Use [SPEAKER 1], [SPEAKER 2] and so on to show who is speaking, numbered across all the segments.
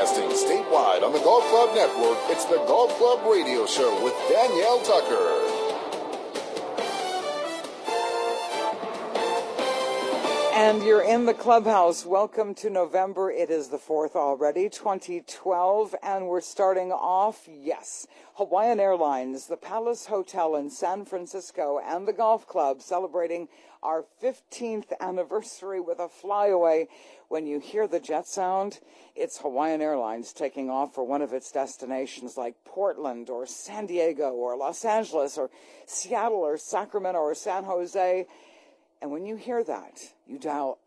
[SPEAKER 1] Broadcasting statewide on the Golf Club Network, it's the Golf Club Radio Show with Danielle Tucker.
[SPEAKER 2] And you're in the clubhouse. Welcome to November. It is the 4th already, 2012, and we're starting off, yes, Hawaiian Airlines, the Palace Hotel in San Francisco, and the Golf Club celebrating our 15th anniversary with a flyaway. When you hear the jet sound, it's Hawaiian Airlines taking off for one of its destinations like Portland or San Diego or Los Angeles or Seattle or Sacramento or San Jose. And when you hear that, you dial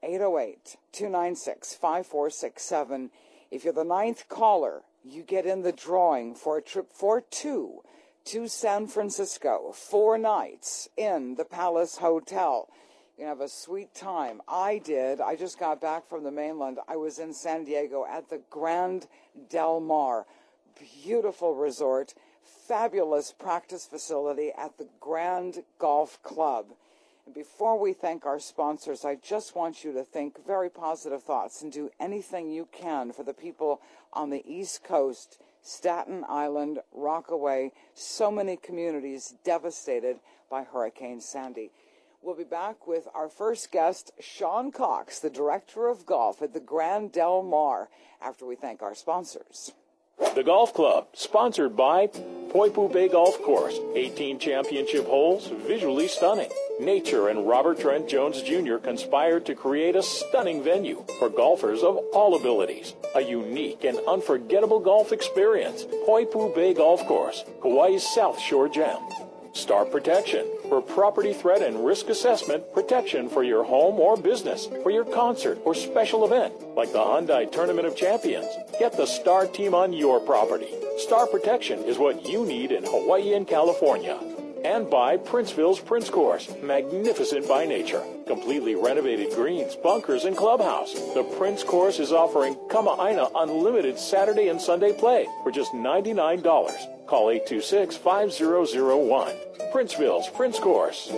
[SPEAKER 2] 808-296-5467. If you're the 9th caller, you get in the drawing for a trip for two to San Francisco, 4 nights in the Palace Hotel. You have a sweet time. I just got back from the mainland. I was in San Diego at the Grand Del Mar. Beautiful resort, fabulous practice facility at the Grand Golf Club. And before we thank our sponsors, I just want you to think very positive thoughts and do anything you can for the people on the East Coast, Staten Island, Rockaway, so many communities devastated by Hurricane Sandy. We'll be back with our first guest, Sean Cox, the Director of Golf at the Grand Del Mar, after we thank our sponsors.
[SPEAKER 3] The Golf Club, sponsored by Poipu Bay Golf Course, 18 championship holes, visually stunning. Nature and Robert Trent Jones Jr. conspired to create a stunning venue for golfers of all abilities. A unique and unforgettable golf experience. Poipu Bay Golf Course, Hawaii's South Shore gem. Star Protection, for property threat and risk assessment, protection for your home or business, for your concert or special event, like the Hyundai Tournament of Champions. Get the Star team on your property. Star Protection is what you need in Hawaii and California. And by Princeville's Prince Course, magnificent by nature. Completely renovated greens, bunkers, and clubhouse. The Prince Course is offering Kama'aina unlimited Saturday and Sunday play for just $99. Call 826-5001. Princeville's Prince Course.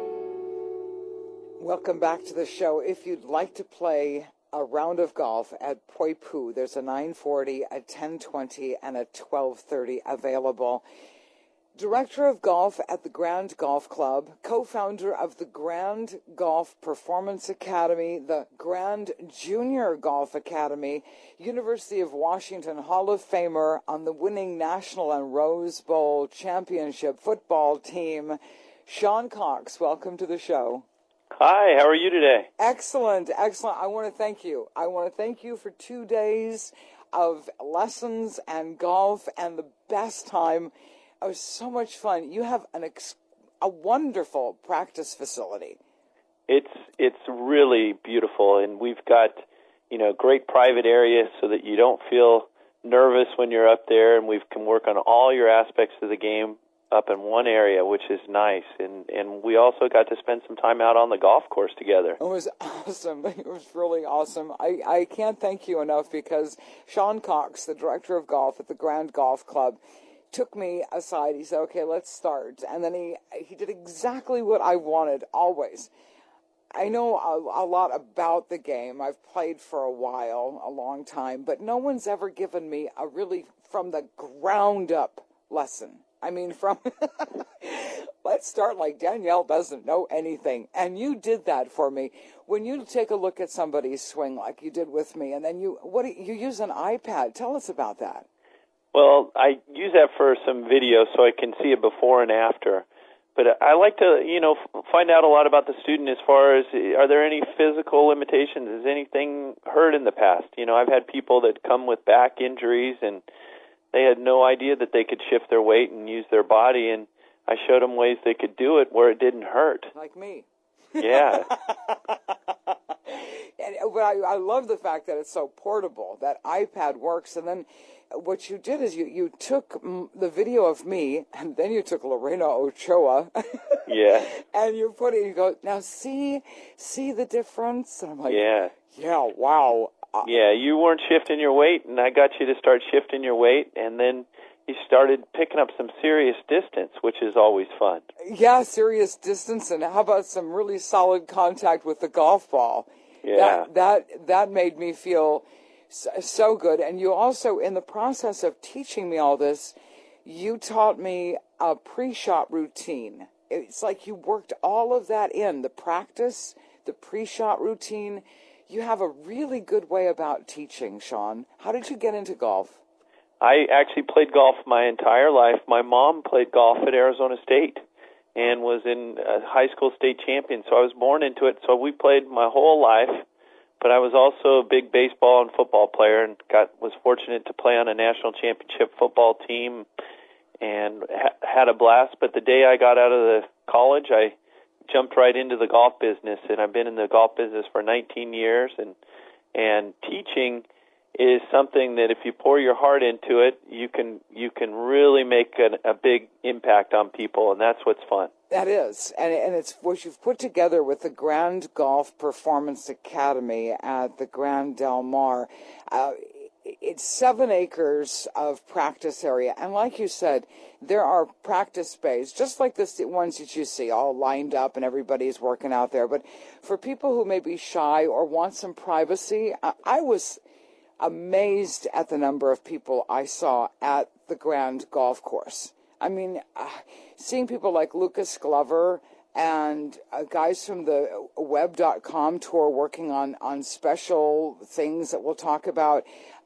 [SPEAKER 2] Welcome back to the show. If you'd like to play a round of golf at Poipu, there's a 9:40, a 10:20, and a 12:30 available. Director of Golf at the Grand Golf Club, co-founder of the Grand Golf Performance Academy, the Grand Junior Golf Academy, University of Washington Hall of Famer on the winning National and Rose Bowl championship football team, Sean Cox. Welcome to the show.
[SPEAKER 4] Hi, how are you today?
[SPEAKER 2] Excellent, excellent. I want to thank you. I want to thank you for 2 days of lessons and golf and the best time. It was so much fun. You have a wonderful practice facility.
[SPEAKER 4] It's really beautiful, and we've got great private areas so that you don't feel nervous when you're up there, and we can work on all your aspects of the game up in one area, which is nice. And we also got to spend some time out on the golf course together.
[SPEAKER 2] It was awesome. It was really awesome. I can't thank you enough because Sean Cox, the Director of Golf at the Grand Golf Club, took me aside. He said, okay, let's start. And then he did exactly what I wanted always. I know a lot about the game. I've played for a while, a long time, but no one's ever given me a really from the ground up lesson. I mean, let's start like Danielle doesn't know anything. And you did that for me. When you take a look at somebody's swing like you did with me, and then you use an iPad. Tell us about that.
[SPEAKER 4] Well, I use that for some video so I can see it before and after. But I like to, find out a lot about the student as far as, are there any physical limitations? Has anything hurt in the past? I've had people that come with back injuries, and they had no idea that they could shift their weight and use their body, and I showed them ways they could do it where it didn't hurt.
[SPEAKER 2] Like me.
[SPEAKER 4] Yeah.
[SPEAKER 2] But I love the fact that it's so portable, that iPad works, and then what you did is you took the video of me, and then you took Lorena Ochoa.
[SPEAKER 4] Yeah.
[SPEAKER 2] And you go, now see the difference? And I'm like,
[SPEAKER 4] yeah,
[SPEAKER 2] wow.
[SPEAKER 4] Yeah, you weren't shifting your weight, and I got you to start shifting your weight, and then you started picking up some serious distance, which is always fun.
[SPEAKER 2] Yeah, serious distance, and how about some really solid contact with the golf ball?
[SPEAKER 4] Yeah.
[SPEAKER 2] That made me feel So good. And you also, in the process of teaching me all this, you taught me a pre-shot routine. It's like you worked all of that in, the practice, the pre-shot routine. You have a really good way about teaching, Sean. How did you get into golf?
[SPEAKER 4] I actually played golf my entire life. My mom played golf at Arizona State and was in a high school state champion, so I was born into it. So we played my whole life, but I was also a big baseball and football player and was fortunate to play on a national championship football team and had a blast. But the day I got out of the college, I jumped right into the golf business, and I've been in the golf business for 19 years, and teaching is something that if you pour your heart into it, you can really make a big impact on people, and that's what's fun.
[SPEAKER 2] That is, and it's what you've put together with the Grand Golf Performance Academy at the Grand Del Mar. It's 7 acres of practice area, and like you said, there are practice bays, just like the ones that you see, all lined up and everybody's working out there. But for people who may be shy or want some privacy, I was amazed at the number of people I saw at the Grand Golf Course. I mean, seeing people like Lucas Glover and guys from the web.com tour working on special things that we'll talk about.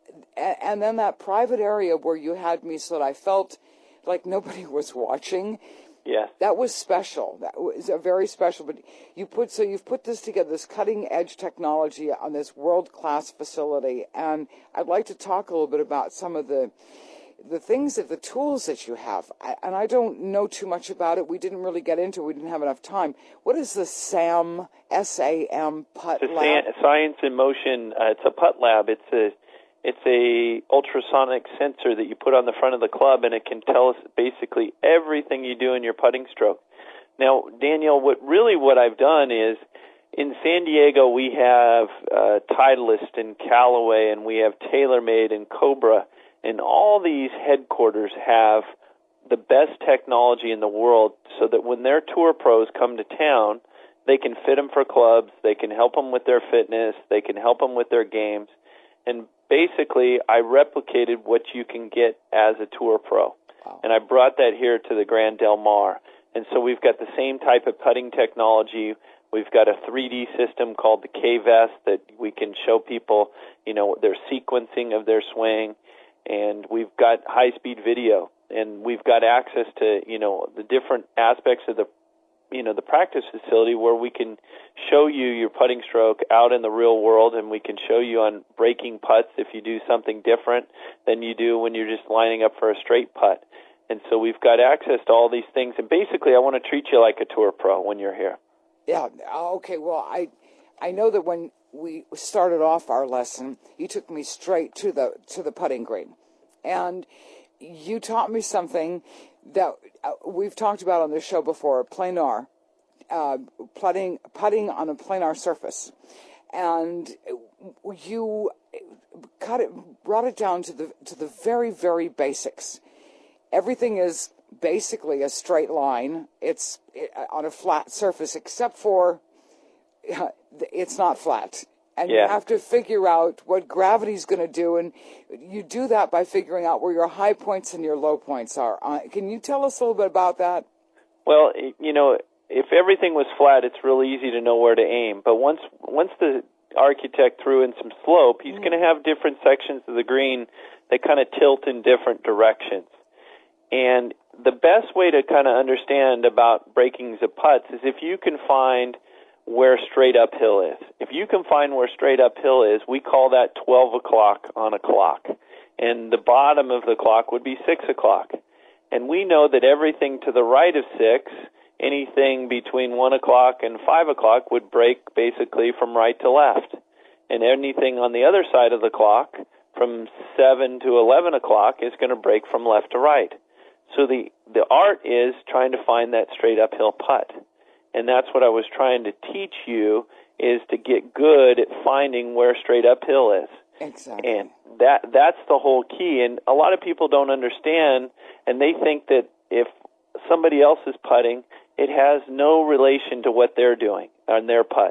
[SPEAKER 2] And then that private area where you had me so that I felt like nobody was watching.
[SPEAKER 4] Yeah.
[SPEAKER 2] That was special. That was a very special. But you've put this together, this cutting edge technology on this world-class facility. And I'd like to talk a little bit about some of the things the tools that you have. And I don't know too much about it. We didn't really get into it. We didn't have enough time. What is the SAM, S-A-M putt lab?
[SPEAKER 4] Science in Motion. It's a putt lab. It's a ultrasonic sensor that you put on the front of the club, and it can tell us basically everything you do in your putting stroke. Now, Danielle, what I've done is, in San Diego, we have Titleist and Callaway, and we have TaylorMade and Cobra, and all these headquarters have the best technology in the world so that when their tour pros come to town, they can fit them for clubs, they can help them with their fitness, they can help them with their games, and basically, I replicated what you can get as a tour pro. Wow. And I brought that here to the Grand Del Mar. And so we've got the same type of putting technology. We've got a 3D system called the K-Vest that we can show people, their sequencing of their swing. And we've got high-speed video. And we've got access to, the different aspects of the practice facility where we can show you your putting stroke out in the real world, and we can show you on breaking putts if you do something different than you do when you're just lining up for a straight putt. And so we've got access to all these things, and basically I want to treat you like a tour pro when you're here.
[SPEAKER 2] Yeah, okay, well, I know that when we started off our lesson, you took me straight to the putting green, and you taught me something that we've talked about on this show before, planar, putting on a planar surface. And you brought it down to the very, very basics. Everything is basically a straight line. It's on a flat surface, except for it's not flat. And you have to figure out what gravity's going to do, and you do that by figuring out where your high points and your low points are. Can you tell us a little bit about that?
[SPEAKER 4] Well, if everything was flat, it's really easy to know where to aim. But once the architect threw in some slope, he's going to have different sections of the green that kind of tilt in different directions. And the best way to kind of understand about breakings of putts is if you can find where straight uphill is. If you can find where straight uphill is, we call that 12 o'clock on a clock. And the bottom of the clock would be 6 o'clock. And we know that everything to the right of 6, anything between 1 o'clock and 5 o'clock would break basically from right to left. And anything on the other side of the clock from 7 to 11 o'clock is going to break from left to right. So the art is trying to find that straight uphill putt. And that's what I was trying to teach you, is to get good at finding where straight uphill is.
[SPEAKER 2] Exactly.
[SPEAKER 4] And that's the whole key. And a lot of people don't understand, and they think that if somebody else is putting, it has no relation to what they're doing on their putt.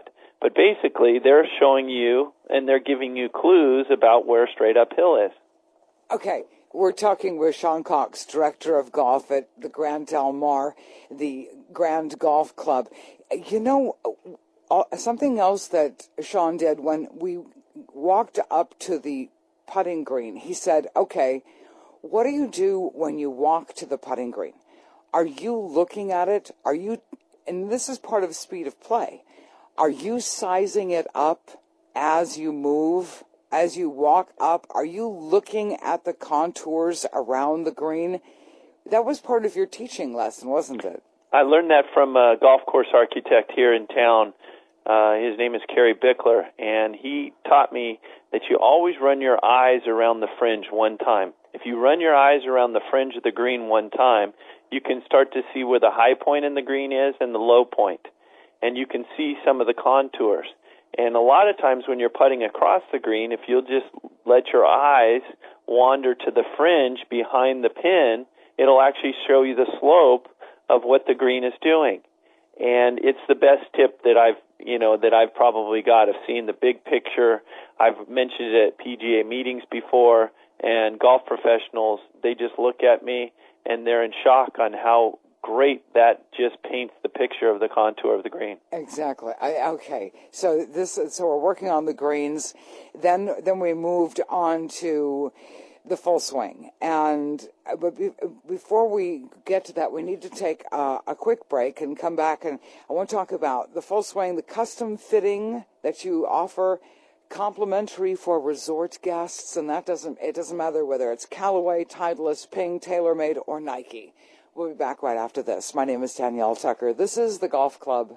[SPEAKER 4] But basically, they're showing you and they're giving you clues about where straight uphill is.
[SPEAKER 2] Okay, we're talking with Sean Cox, Director of Golf at the Grand Del Mar, the Grand Golf Club. You know, something else that Sean did when we walked up to the putting green, he said, okay, what do you do when you walk to the putting green? Are you looking at it? Are you, and this is part of speed of play, are you sizing it up as you move, as you walk up? Are you looking at the contours around the green? That was part of your teaching lesson, wasn't it?
[SPEAKER 4] I learned that from a golf course architect here in town. His name is Kerry Bickler, and he taught me that you always run your eyes around the fringe one time. If you run your eyes around the fringe of the green one time, you can start to see where the high point in the green is and the low point, and you can see some of the contours. And a lot of times when you're putting across the green, if you'll just let your eyes wander to the fringe behind the pin, it'll actually show you the slope of what the green is doing. And it's the best tip that I've probably got of seeing the big picture. I've mentioned it at PGA meetings before, and golf professionals, they just look at me and they're in shock on how great that just paints the picture of the contour of the green.
[SPEAKER 2] Exactly. Okay. So we're working on the greens. Then we moved on to the full swing. And but before we get to that, we need to take a quick break and come back. And I want to talk about the full swing, the custom fitting that you offer, complimentary for resort guests, and it doesn't matter whether it's Callaway, Titleist, Ping, TaylorMade, or Nike. We'll be back right after this. My name is Danielle Tucker. This is the Golf Club.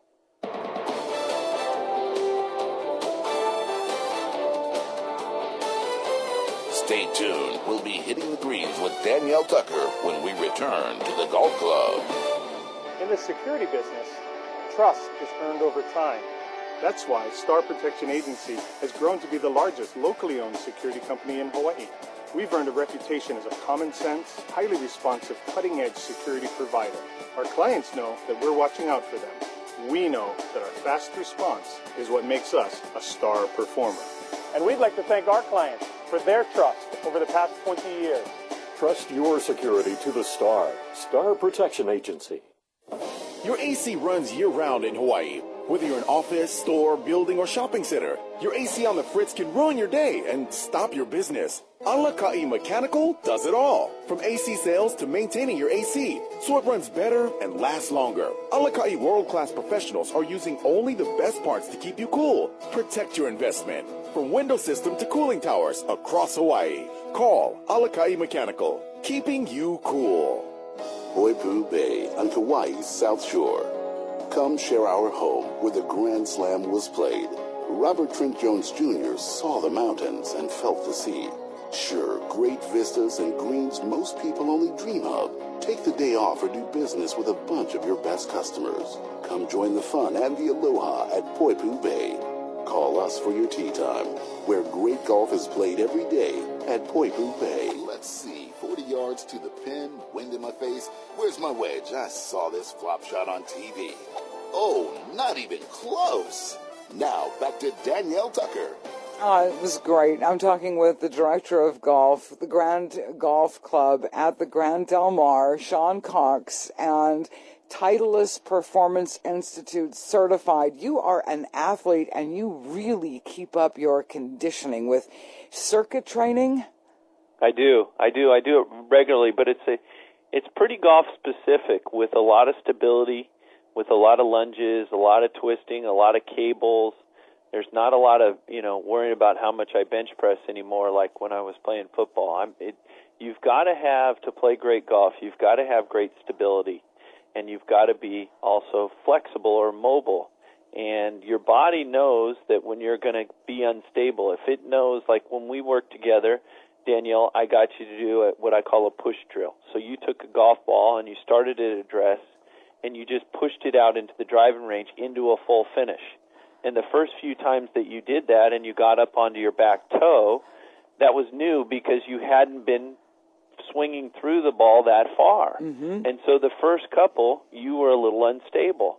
[SPEAKER 5] Stay tuned. We'll be hitting the greens with Danielle Tucker when we return to the Golf Club.
[SPEAKER 6] In the security business, trust is earned over time. That's why Star Protection Agency has grown to be the largest locally owned security company in Hawaii. We've earned a reputation as a common sense, highly responsive, cutting-edge security provider. Our clients know that we're watching out for them. We know that our fast response is what makes us a star performer. And we'd like to thank our clients for their trust over the past 20 years.
[SPEAKER 7] Trust your security to the Star Protection Agency.
[SPEAKER 8] Your AC runs year-round in Hawaii. Whether you're an office, store, building, or shopping center, your AC on the fritz can ruin your day and stop your business. Alakai Mechanical does it all. From AC sales to maintaining your AC, so it runs better and lasts longer. Alakai world-class professionals are using only the best parts to keep you cool. Protect your investment. From window system to cooling towers across Hawaii. Call Alakai Mechanical, keeping you cool.
[SPEAKER 5] Poipu Bay on Kauai's South Shore. Come share our home where the Grand Slam was played. Robert Trent Jones Jr. saw the mountains and felt the sea. Sure, great vistas and greens most people only dream of. Take the day off or do business with a bunch of your best customers. Come join the fun and the aloha at Poipu Bay. Call us for your tee time, where great golf is played every day at Poipu Bay. Let's see, 40 yards to the pin, wind in my face. Where's my wedge? I saw this flop shot on TV. Oh, not even close. Now, back to Danielle Tucker.
[SPEAKER 2] It was great. I'm talking with the Director of Golf, the Grand Golf Club at the Grand Del Mar, Sean Cox, and Titleist Performance Institute certified. You are an athlete, and you really keep up your conditioning with circuit training. I do it regularly, but it's pretty golf specific with a lot of stability, with a lot of lunges, a lot of twisting, a lot of cables. There's not a lot of, worrying about how much I bench press anymore like when I was playing football. You've got to play great golf. You've got to have great stability, and you've got to be also flexible or mobile. And your body knows that when you're going to be unstable, if it knows, like when we work together, Danielle, I got you to do what I call a push drill. So you took a golf ball and you started at address, and you just pushed it out into the driving range into a full finish. And the first few times that you did that and you got up onto your back toe, that was new because you hadn't been swinging through the ball that far. Mm-hmm. And so the first couple, you were a little unstable.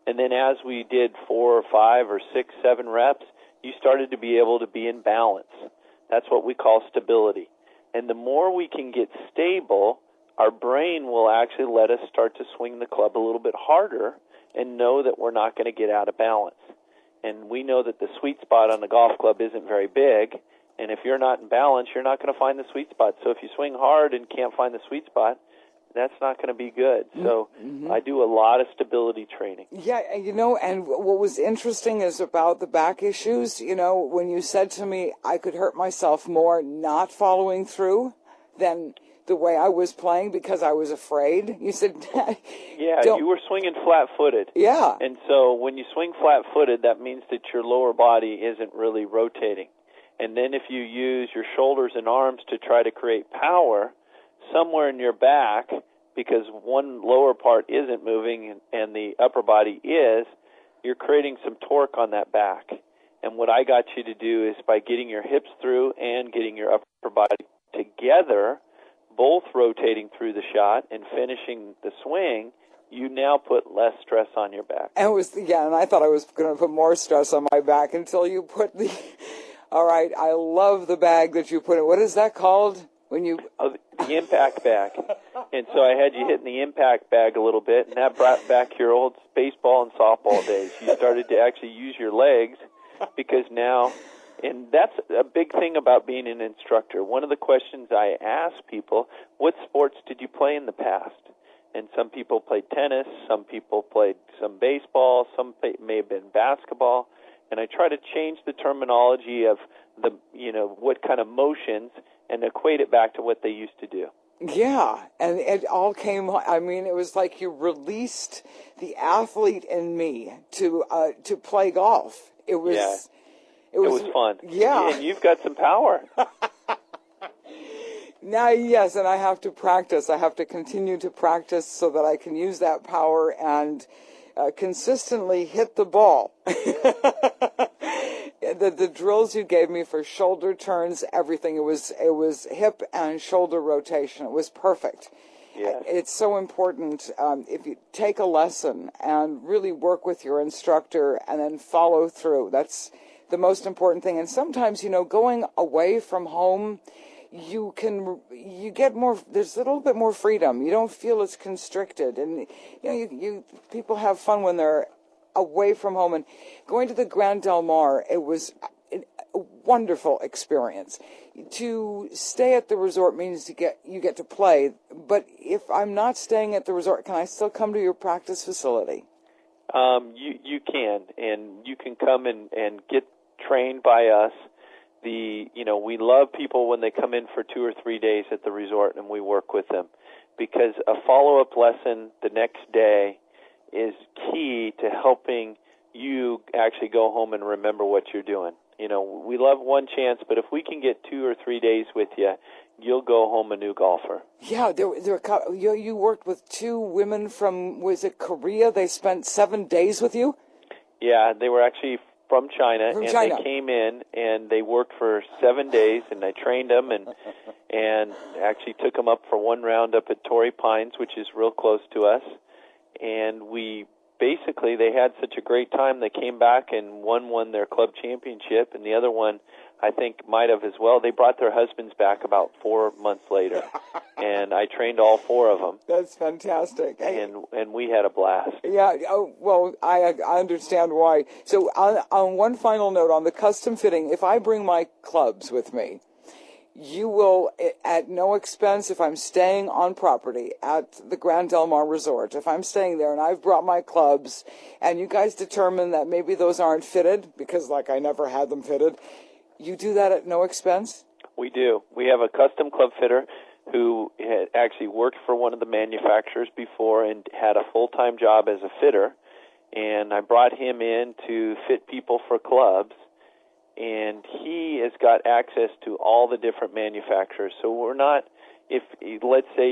[SPEAKER 4] And then as we did 4 or 5 or 6, 7 reps, you started to be able to be in balance. That's what we call stability. And the more we can get stable, our brain will actually let us start to swing the club a little bit harder and know that we're not going to get out of balance. And we know that the sweet spot on the golf club isn't very big, and if you're not in balance, you're not going to find the sweet spot. So if you swing hard and can't find the sweet spot, that's not going to be good. So I do a lot of stability training.
[SPEAKER 2] Yeah, and what was interesting is about the back issues, when you said to me I could hurt myself more not following through than the way I was playing because I was afraid. You said,
[SPEAKER 4] yeah, you were swinging flat-footed.
[SPEAKER 2] Yeah.
[SPEAKER 4] And so when you swing flat-footed, that means that your lower body isn't really rotating. And then if you use your shoulders and arms to try to create power somewhere in your back, because one lower part isn't moving and the upper body is, you're creating some torque on that back. And what I got you to do is by getting your hips through and getting your upper body together, both rotating through the shot and finishing the swing, you now put less stress on your back.
[SPEAKER 2] And and I thought I was going to put more stress on my back until you put the... All right, I love the bag that you put in. What is that called? When you...
[SPEAKER 4] Oh, the impact bag. And so I had you hitting the impact bag a little bit, and that brought back your old baseball and softball days. You started to actually use your legs because now... And that's a big thing about being an instructor. One of the questions I ask people, what sports did you play in the past? And some people played tennis, some people played some baseball, some may have been basketball. And I try to change the terminology of the, what kind of motions and equate it back to what they used to do.
[SPEAKER 2] Yeah, and it all came, it was like you released the athlete in me to play golf. It was...
[SPEAKER 4] Yeah. It was fun.
[SPEAKER 2] Yeah.
[SPEAKER 4] And you've got some power.
[SPEAKER 2] Now, yes, and I have to practice. I have to continue to practice so that I can use that power and consistently hit the ball. The drills you gave me for shoulder turns, everything, it was hip and shoulder rotation. It was perfect.
[SPEAKER 4] Yeah.
[SPEAKER 2] It's so important if you take a lesson and really work with your instructor and then follow through. That's the most important thing. And sometimes, going away from home, you get more, there's a little bit more freedom. You don't feel as constricted. And, people have fun when they're away from home. And going to the Grand Del Mar, it was a wonderful experience. To stay at the resort means you get to play. But if I'm not staying at the resort, can I still come to your practice facility?
[SPEAKER 4] You can, and you can come and get trained by us. We love people when they come in for 2 or 3 days at the resort and we work with them, because a follow-up lesson the next day is key to helping you actually go home and remember what you're doing. We love one chance, but if we can get 2 or 3 days with you, you'll go home a new golfer.
[SPEAKER 2] Yeah, you worked with 2 women from, was it Korea? They spent 7 days with you?
[SPEAKER 4] Yeah, they were actually from China, they came in and they worked for 7 days, and I trained them and actually took them up for one round up at Torrey Pines, which is real close to us. And they had such a great time, they came back and one won their club championship, and the other one, I think, might have as well. They brought their husbands back about 4 months later, and I trained all 4 of them.
[SPEAKER 2] That's fantastic.
[SPEAKER 4] And we had a blast.
[SPEAKER 2] Yeah, well, I understand why. So on one final note, on the custom fitting, if I bring my clubs with me, you will, at no expense, if I'm staying on property at the Grand Del Mar Resort, if I'm staying there and I've brought my clubs, and you guys determine that maybe those aren't fitted, because I never had them fitted, you do that at no expense?
[SPEAKER 4] We do. We have a custom club fitter who had actually worked for one of the manufacturers before and had a full-time job as a fitter, and I brought him in to fit people for clubs, and he has got access to all the different manufacturers. So we're not, let's say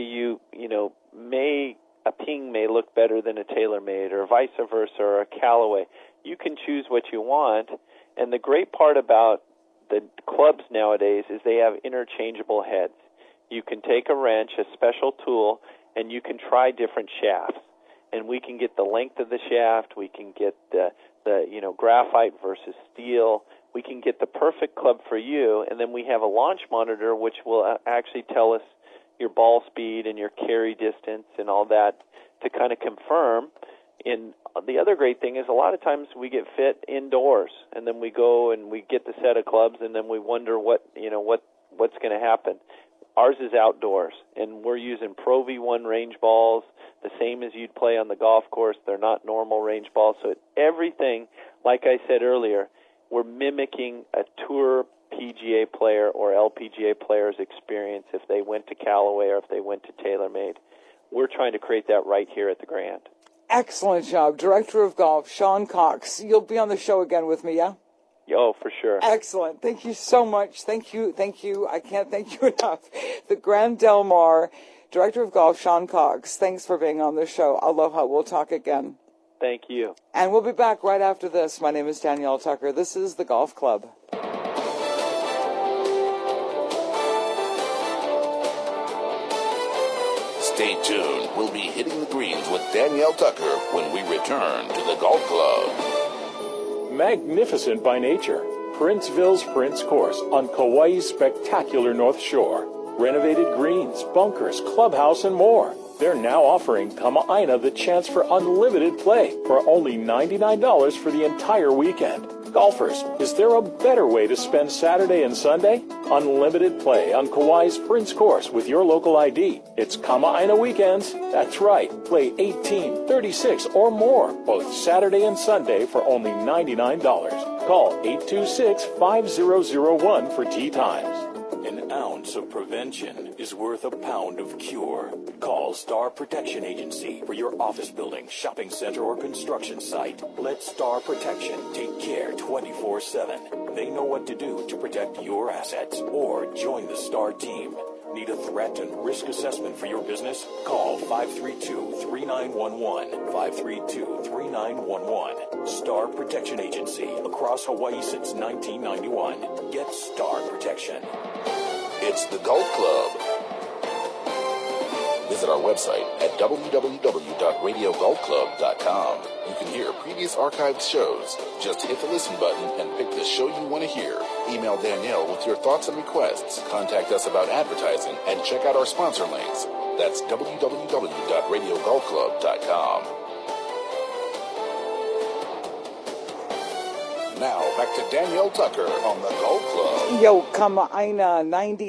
[SPEAKER 4] a Ping may look better than a TaylorMade, or vice versa, or a Callaway. You can choose what you want, and the great part about the clubs nowadays is they have interchangeable heads. You can take a wrench, a special tool, and you can try different shafts. and we can get the length of the shaft. We can get the graphite versus steel. We can get the perfect club for you, and then we have a launch monitor which will actually tell us your ball speed and your carry distance and all that to kind of confirm. And the other great thing is a lot of times we get fit indoors, and then we go and we get the set of clubs, and then we wonder what's going to happen. Ours is outdoors, and we're using Pro V1 range balls, the same as you'd play on the golf course. They're not normal range balls. So everything, like I said earlier, we're mimicking a tour PGA player or LPGA player's experience if they went to Callaway or if they went to TaylorMade. We're trying to create that right here at the Grand.
[SPEAKER 2] Excellent job. Director of Golf, Sean Cox. You'll be on the show again with me, yeah?
[SPEAKER 4] Oh, for sure.
[SPEAKER 2] Excellent. Thank you so much. Thank you. I can't thank you enough. The Grand Del Mar, Director of Golf, Sean Cox. Thanks for being on the show. Aloha. We'll talk again.
[SPEAKER 4] Thank you.
[SPEAKER 2] And we'll be back right after this. My name is Danielle Tucker. This is the Golf Club.
[SPEAKER 5] Stay tuned. We'll be hitting the greens with Danielle Tucker when we return to the Golf Club.
[SPEAKER 3] Magnificent by nature, Princeville's Prince Course on Kauai's spectacular North Shore. Renovated greens, bunkers, clubhouse, and more. They're now offering Kama'aina the chance for unlimited play for only $99 for the entire weekend. Golfers, is there a better way to spend Saturday and Sunday? Unlimited play on Kauai's Prince Course with your local ID. It's Kama'aina weekends. That's right. Play 18, 36, or more both Saturday and Sunday for only $99. Call 826-5001 for tee times. An ounce of prevention is worth a pound of cure. Call Star Protection Agency for your office building, shopping center, or construction site. Let Star Protection take care 24/7. They know what to do to protect your assets, or join the Star team. Need a threat and risk assessment for your business? Call 532-3911. 532-3911. Star Protection Agency. Across Hawaii since 1991. Get Star Protection.
[SPEAKER 5] It's the Golf Club. Visit our website at www.radiogolfclub.com. You can hear previous archived shows. Just hit the listen button and pick the show you want to hear. Email Danielle with your thoughts and requests. Contact us about advertising and check out our sponsor links. That's www.radiogolfclub.com. Now, back to Danielle Tucker on the Golf Club.
[SPEAKER 2] Yo, Kama'aina,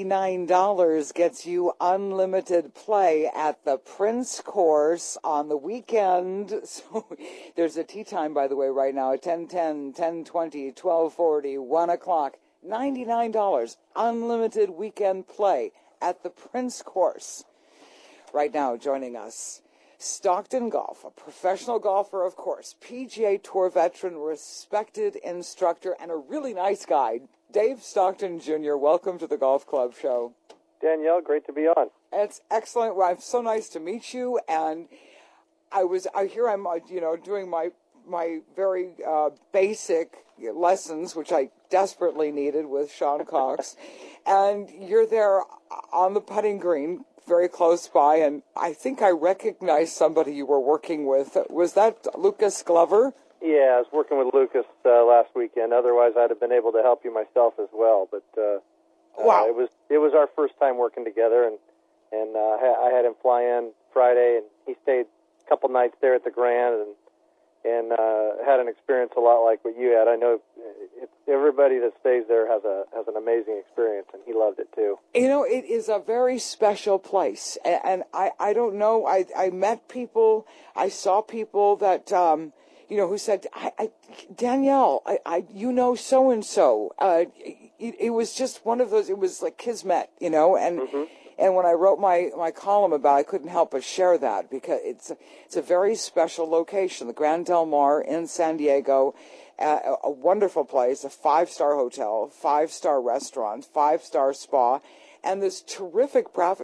[SPEAKER 2] $99 gets you unlimited play at the Prince Course on the weekend. So there's a tee time, by the way, right now at 10:10, 10:20, 12:40, 1 o'clock. $99, unlimited weekend play at the Prince Course. Right now, joining us, Stockton Golf, a professional golfer, of course, PGA Tour veteran, respected instructor, and a really nice guy, Dave Stockton Jr. Welcome to the Golf Club show.
[SPEAKER 9] Danielle, great to be on.
[SPEAKER 2] It's excellent. Well, it's so nice to meet you. And I'm doing my very basic lessons, which I desperately needed with Sean Cox. And you're there on the putting green, very close by, and I think I recognized somebody you were working with. Was that Lucas Glover?
[SPEAKER 9] Yeah, I was working with Lucas last weekend. Otherwise, I'd have been able to help you myself as well. But
[SPEAKER 2] wow,
[SPEAKER 9] it was our first time working together, and I had him fly in Friday, and he stayed a couple nights there at the Grand, and had an experience a lot like what you had. I know everybody that stays there has an amazing experience, and he loved it too.
[SPEAKER 2] You know, it is a very special place, and I don't know. I met people, I saw people that who said, Danielle, you know so and so. It was just one of those. It was like kismet, and. Mm-hmm. And when I wrote my column about it, I couldn't help but share that because it's a very special location, the Grand Del Mar in San Diego, a wonderful place, a 5-star hotel, 5-star restaurant, 5-star spa, and this terrific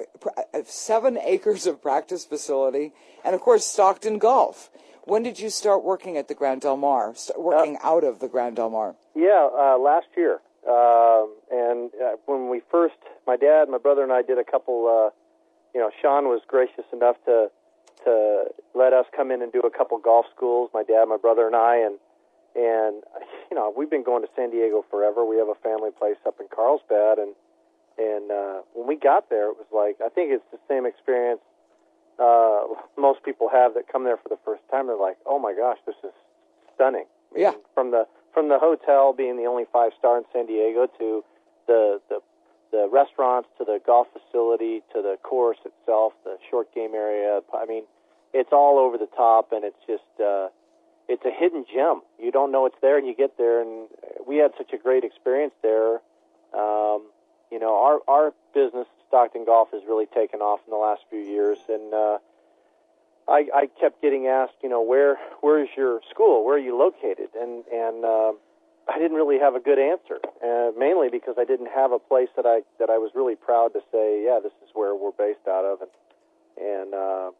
[SPEAKER 2] 7 acres of practice facility, and of course Stockton Golf. When did you start working at the Grand Del Mar? Working out of the Grand Del Mar?
[SPEAKER 9] Yeah, last year. And when we first, my dad, my brother, and I did a couple, Sean was gracious enough to let us come in and do a couple golf schools, my dad, my brother, and I, and we've been going to San Diego forever. We have a family place up in Carlsbad, and when we got there, it was like, I think it's the same experience most people have that come there for the first time. They're like, oh my gosh, this is stunning.
[SPEAKER 2] Yeah.
[SPEAKER 9] From the hotel being the only 5-star in San Diego to the restaurants to the golf facility to the course itself, the short game area. I mean, it's all over the top, and it's just it's a hidden gem. You don't know it's there, and you get there, and we had such a great experience there. Our business, Stockton Golf, has really taken off in the last few years, and I kept getting asked, where is your school? Where are you located? And I didn't really have a good answer, mainly because I didn't have a place that I was really proud to say, yeah, this is where we're based out of. And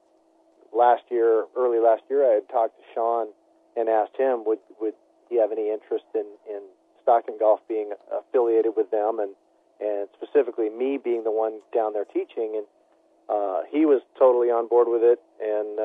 [SPEAKER 9] early last year, I had talked to Sean and asked him, would he have any interest in Stockton Golf being affiliated with them, and specifically me being the one down there teaching. And he was totally on board with it, and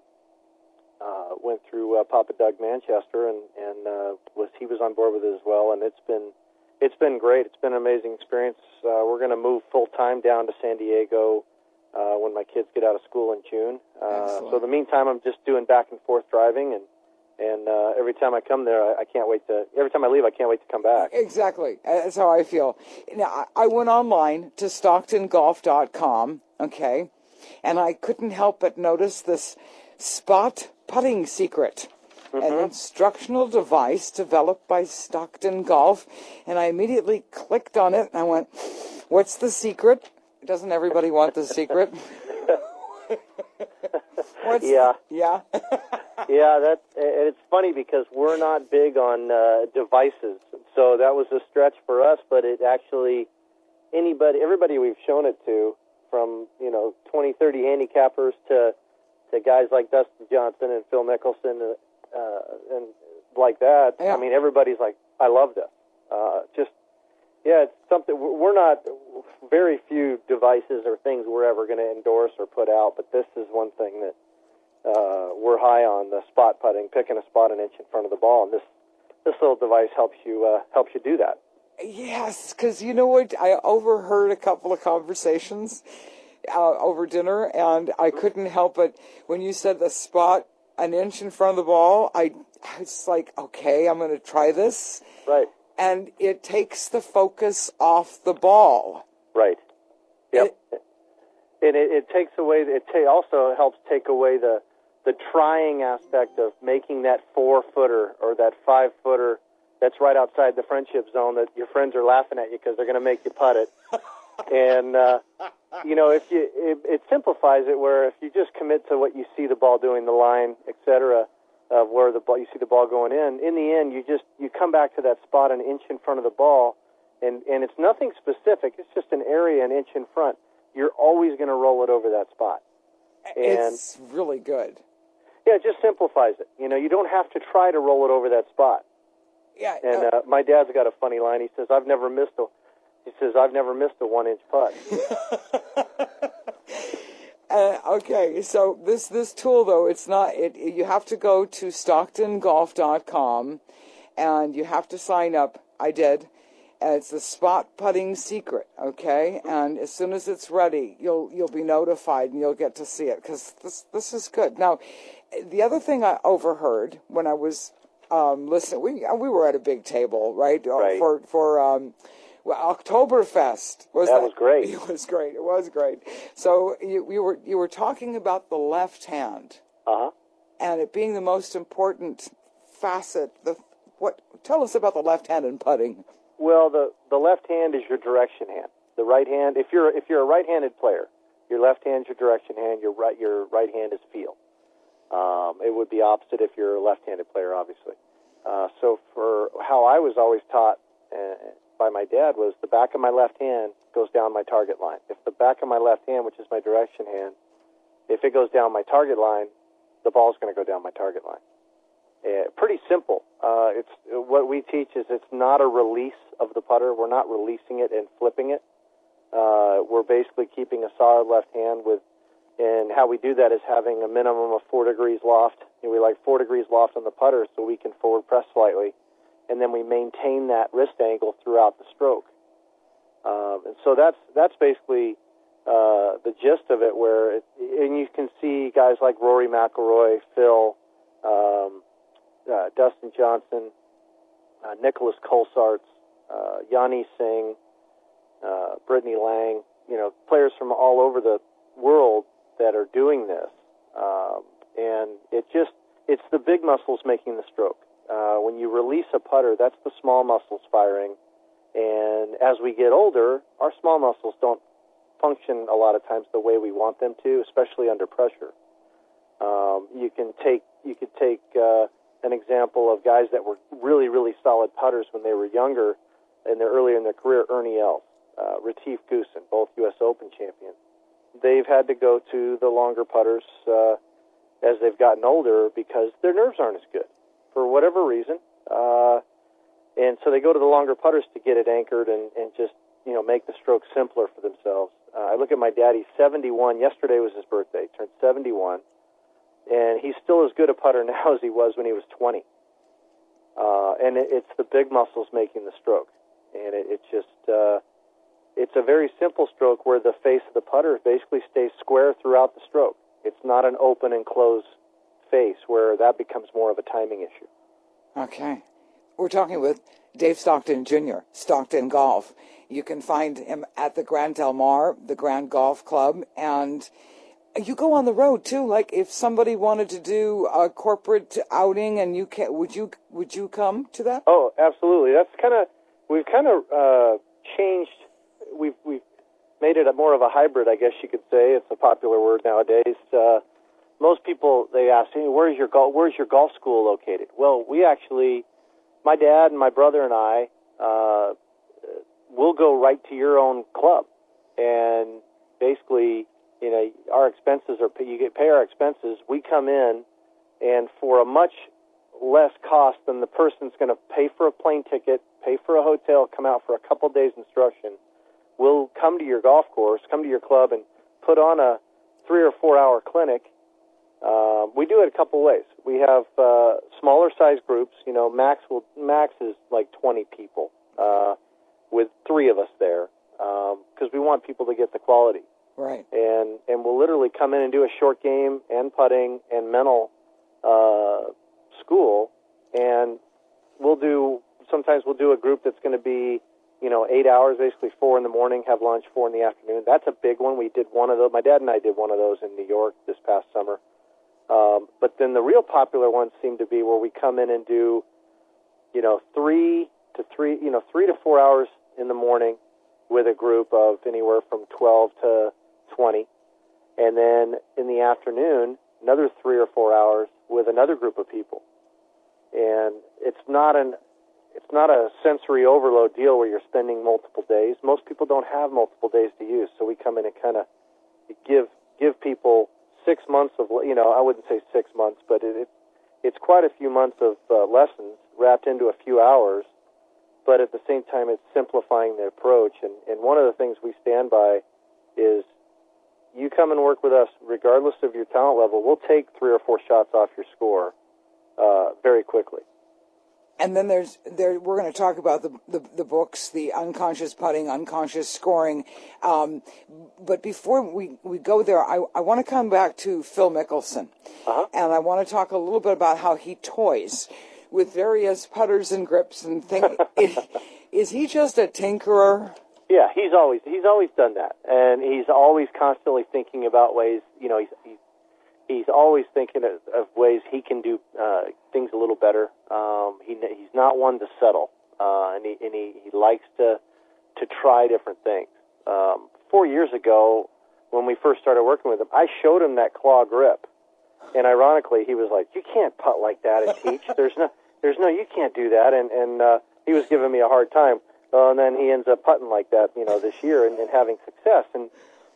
[SPEAKER 9] went through Papa Doug Manchester, and he was on board with it as well. And it's been great. It's been an amazing experience. We're going to move full time down to San Diego when my kids get out of school in June. So in the meantime, I'm just doing back and forth driving, and every time I come there, every time I leave, I can't wait to come back.
[SPEAKER 2] Exactly. That's how I feel. Now, I went online to StocktonGolf.com, okay, and I couldn't help but notice this spot putting secret, an instructional device developed by Stockton Golf, and I immediately clicked on it, and I went, what's the secret? Doesn't everybody want the secret?
[SPEAKER 9] Yeah.
[SPEAKER 2] Yeah.
[SPEAKER 9] Yeah, it's funny because we're not big on devices, so that was a stretch for us. But it actually, everybody we've shown it to, from 20, 30 handicappers to guys like Dustin Johnson and Phil Mickelson and like that.
[SPEAKER 2] Yeah.
[SPEAKER 9] I mean, everybody's like, I love this. It's something. We're not, very few devices or things we're ever going to endorse or put out, but this is one thing that we're high on, the spot putting, picking a spot an inch in front of the ball, and this little device helps you do that.
[SPEAKER 2] Yes, because you know what? I overheard a couple of conversations over dinner, and I couldn't help but, when you said the spot an inch in front of the ball, I was like, okay, I'm going to try this.
[SPEAKER 9] Right.
[SPEAKER 2] And it takes the focus off the ball.
[SPEAKER 9] Right. Yep. And it takes away. Also helps take away the trying aspect of making that 4-footer or that 5-footer that's right outside the friendship zone that your friends are laughing at you because they're going to make you putt it. And it simplifies it, where if you just commit to what you see the ball doing, the line, etc., of where you see the ball going in the end, you come back to that spot an inch in front of the ball, and it's nothing specific. It's just an area an inch in front. You're always going to roll it over that spot. And
[SPEAKER 2] it's really good.
[SPEAKER 9] Yeah, it just simplifies it. You don't have to try to roll it over that spot.
[SPEAKER 2] Yeah.
[SPEAKER 9] And my dad's got a funny line. He says, I've never missed a 1-inch putt.
[SPEAKER 2] Okay, so this tool, though, it's not. You have to go to StocktonGolf.com, and you have to sign up. I did. And it's the spot putting secret, okay? And as soon as it's ready, you'll be notified, and you'll get to see it, because this is good. Now, the other thing I overheard when I was listening, we were at a big table, right?
[SPEAKER 9] Right.
[SPEAKER 2] For Oktoberfest.
[SPEAKER 9] That was great.
[SPEAKER 2] It was great. It was great. So you were talking about the left hand, and it being the most important facet. Tell us about the left hand in putting.
[SPEAKER 9] Well, the left hand is your direction hand. The right hand, if you're a right-handed player, your left hand is your direction hand. Your right hand is feel. It would be opposite if you're a left-handed player, obviously. So for how I was always taught by my dad was the back of my left hand goes down my target line. If the back of my left hand, which is my direction hand, if it goes down my target line, the ball's going to go down my target line. Pretty simple. It's what we teach is it's not a release of the putter. We're not releasing it and flipping it. We're basically keeping a solid left hand with And how we do that is having a minimum of 4 degrees loft. And we like 4 degrees loft on the putter so we can forward press slightly. And then we maintain that wrist angle throughout the stroke. And so that's basically the gist of it. And you can see guys like Rory McIlroy, Phil, Dustin Johnson, Nicholas Colsaerts, Yanni Singh, Brittany Lang, players from all over the world that are doing this. And it's the big muscles making the stroke. When you release a putter, that's the small muscles firing. And as we get older, our small muscles don't function a lot of times the way we want them to, especially under pressure. You could take an example of guys that were really, really solid putters when they were younger and earlier in their career. Ernie Els, Retief Goosen, both U.S. Open champions. They've had to go to the longer putters as they've gotten older because their nerves aren't as good for whatever reason. And so they go to the longer putters to get it anchored and just, make the stroke simpler for themselves. I look at my dad, he's 71. Yesterday was his birthday. He turned 71. And he's still as good a putter now as he was when he was 20. And it's the big muscles making the stroke. And it's a very simple stroke where the face of the putter basically stays square throughout the stroke. It's not an open and close face where that becomes more of a timing issue.
[SPEAKER 2] Okay. We're talking with Dave Stockton Jr., Stockton Golf. You can find him at the Grand Del Mar, the Grand Golf Club, and you go on the road too. Like if somebody wanted to do a corporate outing, and would you come to that?
[SPEAKER 9] Oh, absolutely. We've changed. We've made it more of a hybrid, I guess you could say. It's a popular word nowadays. Most people, they ask, hey, where's your golf school located? Well, my dad and my brother and I, we'll go right to your own club, and basically, our expenses pay our expenses. We come in, and for a much less cost than the person's going to pay for a plane ticket, pay for a hotel, come out for a couple days instruction, we'll come to your golf course, come to your club, and put on a 3 or 4 hour clinic. We do it a couple ways. We have smaller size groups. Max is like 20 people with 3 of us there because we want people to get the quality.
[SPEAKER 2] Right.
[SPEAKER 9] And we'll literally come in and do a short game and putting and mental school, and sometimes we'll do a group that's going to be 8 hours, basically 4 in the morning, have lunch, 4 in the afternoon. That's a big one. We did one of those. My dad and I did one of those in New York this past summer. But then the real popular ones seem to be where we come in and do, 3 to 4 hours in the morning with a group of anywhere from 12 to 20. And then in the afternoon, another 3 or 4 hours with another group of people. And it's not a sensory overload deal where you're spending multiple days. Most people don't have multiple days to use, so we come in and kind of give people 6 months of, I wouldn't say 6 months, but it's quite a few months of lessons wrapped into a few hours, but at the same time it's simplifying the approach. And one of the things we stand by is you come and work with us regardless of your talent level. We'll take 3 or 4 shots off your score very quickly.
[SPEAKER 2] And then we're going to talk about the books, the unconscious putting, unconscious scoring. But before we go there, I want to come back to Phil Mickelson.
[SPEAKER 9] Uh-huh.
[SPEAKER 2] And I want to talk a little bit about how he toys with various putters and grips and things. Is he just a tinkerer?
[SPEAKER 9] Yeah, he's always done that. And he's always constantly thinking about ways, he's always thinking of ways he can do things a little better. He's not one to settle, and he likes to try different things. 4 years ago, when we first started working with him, I showed him that claw grip, and ironically, he was like, "You can't putt like that and teach. There's no, you can't do that." And he was giving me a hard time. And then he ends up putting like that, this year and having success. And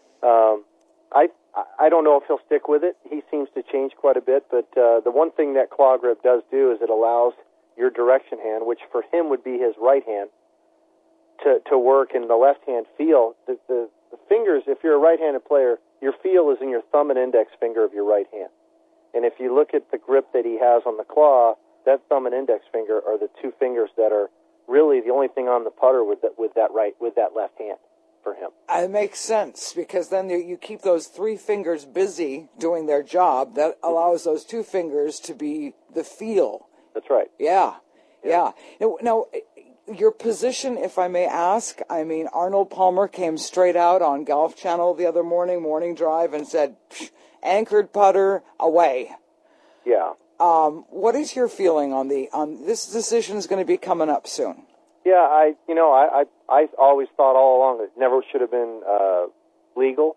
[SPEAKER 9] I don't know if he'll stick with it. He seems to change quite a bit, but the one thing that claw grip does do is it allows your direction hand, which for him would be his right hand, to work in the left hand feel. The fingers, if you're a right-handed player, your feel is in your thumb and index finger of your right hand. And if you look at the grip that he has on the claw, that thumb and index finger are the two fingers that are really the only thing on the putter with that left hand for him.
[SPEAKER 2] It makes sense, because then you keep those three fingers busy doing their job. That allows those two fingers to be the feel.
[SPEAKER 9] That's right.
[SPEAKER 2] Yeah. Now, your position, if I may ask, I mean, Arnold Palmer came straight out on Golf Channel the other morning drive, and said, anchored putter, away.
[SPEAKER 9] Yeah.
[SPEAKER 2] What is your feeling on this decision is going to be coming up soon?
[SPEAKER 9] Yeah, I always thought all along that it never should have been legal.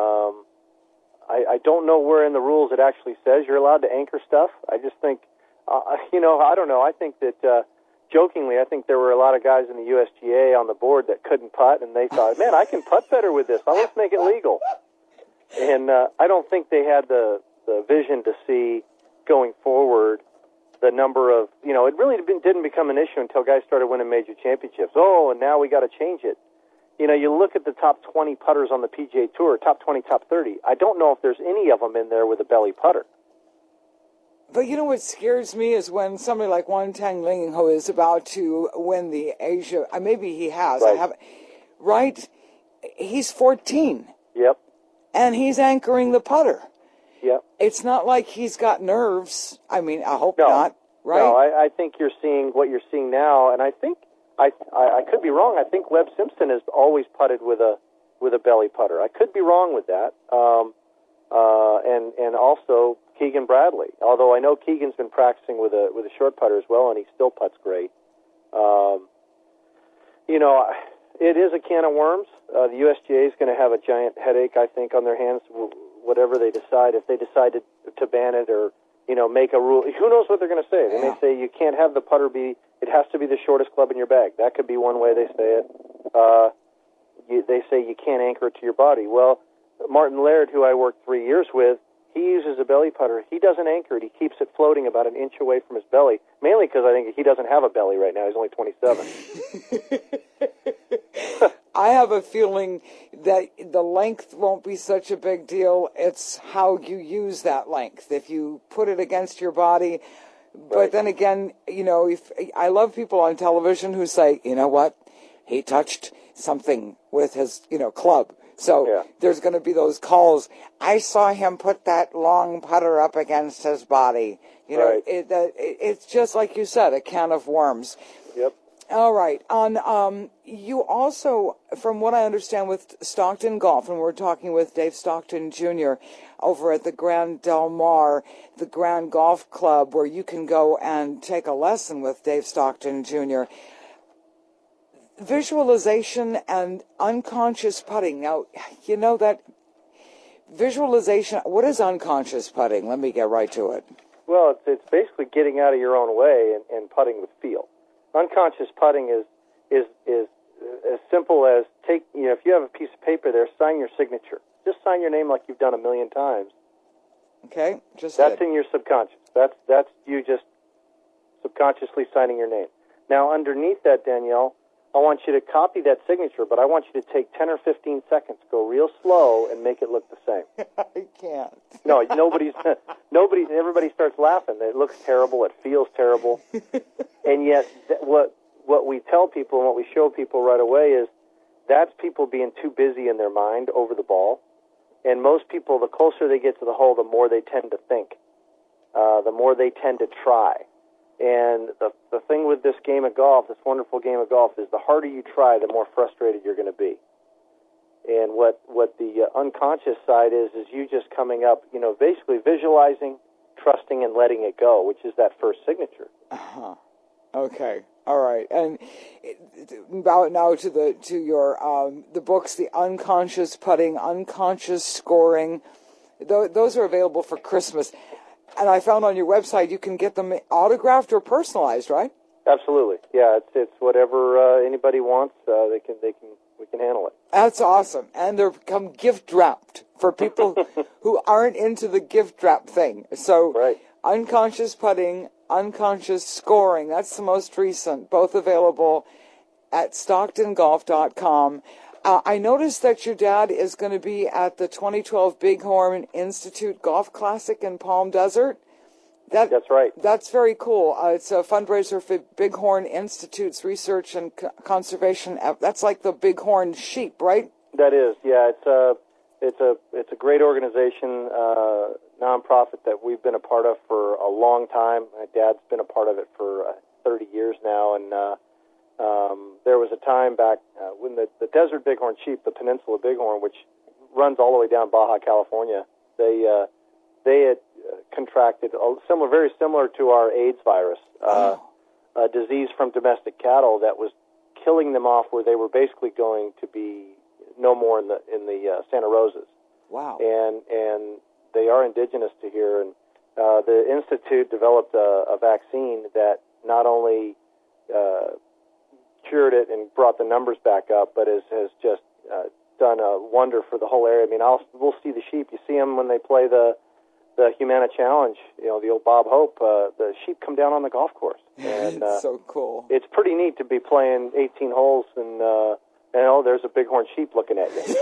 [SPEAKER 9] I don't know where in the rules it actually says you're allowed to anchor stuff. I just think, I don't know. I think that, jokingly, I think there were a lot of guys in the USGA on the board that couldn't putt, and they thought, man, I can putt better with this. Let's make it legal. And I don't think they had the vision to see going forward the number of, it really didn't become an issue until guys started winning major championships. Oh, and now we got to change it. You look at the top 20 putters on the PGA Tour, top 20, top 30. I don't know if there's any of them in there with a belly putter.
[SPEAKER 2] But what scares me is when somebody like Wan Tang Ling, who is about to win the Asia, maybe he has,
[SPEAKER 9] right.
[SPEAKER 2] Right? He's 14.
[SPEAKER 9] Yep.
[SPEAKER 2] And he's anchoring the putter.
[SPEAKER 9] Yep.
[SPEAKER 2] It's not like he's got nerves. I mean, I hope not, right?
[SPEAKER 9] No, I think you're seeing what you're seeing now, and I think, I could be wrong. I think Webb Simpson has always putted with a belly putter. I could be wrong with that. And also Keegan Bradley. Although I know Keegan's been practicing with a short putter as well, and he still putts great. It is a can of worms. The USGA is going to have a giant headache, I think, on their hands. Whatever they decide, if they decide to ban it or make a rule, who knows what they're going to say? They may say you can't have the putter it has to be the shortest club in your bag. That could be one way they say it. They say you can't anchor it to your body. Well, Martin Laird, who I worked 3 years with, he uses a belly putter. He doesn't anchor it. He keeps it floating about an inch away from his belly, mainly because I think he doesn't have a belly right now. He's only 27.
[SPEAKER 2] I have a feeling that the length won't be such a big deal. It's how you use that length. If you put it against your body. But
[SPEAKER 9] right.
[SPEAKER 2] Then again, if I love people on television who say, you know what, he touched something with his, club. So There's going to be those calls. I saw him put that long putter up against his body.
[SPEAKER 9] Right.
[SPEAKER 2] It's just like you said, a can of worms.
[SPEAKER 9] Yep.
[SPEAKER 2] All right. You also, from what I understand with Stockton Golf, and we're talking with Dave Stockton Jr. over at the Grand Del Mar, the Grand Golf Club, where you can go and take a lesson with Dave Stockton Jr. Visualization and unconscious putting. Now, that visualization, what is unconscious putting? Let me get right to it.
[SPEAKER 9] Well, it's basically getting out of your own way and putting with feel. Unconscious putting is as simple as if you have a piece of paper there, sign your signature. Just sign your name like you've done 1,000,000 times.
[SPEAKER 2] Okay,
[SPEAKER 9] that's in your subconscious. That's you just subconsciously signing your name. Now, underneath that, Danielle, I want you to copy that signature, but I want you to take 10 or 15 seconds, go real slow, and make it look the same.
[SPEAKER 2] I can't.
[SPEAKER 9] No, everybody starts laughing. It looks terrible. It feels terrible. And yet, what we tell people and what we show people right away is that's people being too busy in their mind over the ball. And most people, the closer they get to the hole, the more they tend to think, the more they tend to try. And the thing with this game of golf, this wonderful game of golf, is the harder you try, the more frustrated you're going to be. And what the unconscious side is you just coming up, basically visualizing, trusting, and letting it go, which is that first signature.
[SPEAKER 2] Uh-huh. Okay. All right. And about now to your the books, the unconscious putting, unconscious scoring. Those are available for Christmas. And I found on your website you can get them autographed or personalized, right?
[SPEAKER 9] Absolutely. Yeah, it's whatever anybody wants. We can handle it.
[SPEAKER 2] That's awesome. And they're become gift wrapped for people who aren't into the gift wrap thing. So
[SPEAKER 9] right.
[SPEAKER 2] Unconscious putting, unconscious scoring. That's the most recent. Both available at StocktonGolf.com. I noticed that your dad is going to be at the 2012 Bighorn Institute Golf Classic in Palm Desert.
[SPEAKER 9] That's right.
[SPEAKER 2] That's very cool. It's a fundraiser for Bighorn Institute's research and conservation. That's like the Bighorn sheep, right?
[SPEAKER 9] That is, yeah. It's a great organization, nonprofit that we've been a part of for a long time. My dad's been a part of it for 30 years now, and there was a time back when the Desert Bighorn sheep, the Peninsula Bighorn, which runs all the way down Baja, California, they had contracted very similar to our AIDS virus, a disease from domestic cattle that was killing them off, where they were basically going to be no more in the Santa Rosas.
[SPEAKER 2] Wow!
[SPEAKER 9] And they are indigenous to here, and the institute developed a vaccine that not only cured it and brought the numbers back up, but has just done a wonder for the whole area. I mean, we'll see the sheep. You see them when they play the Humana Challenge, the old Bob Hope. The sheep come down on the golf course, and
[SPEAKER 2] it's so cool.
[SPEAKER 9] It's pretty neat to be playing 18 holes and there's a bighorn sheep looking at you.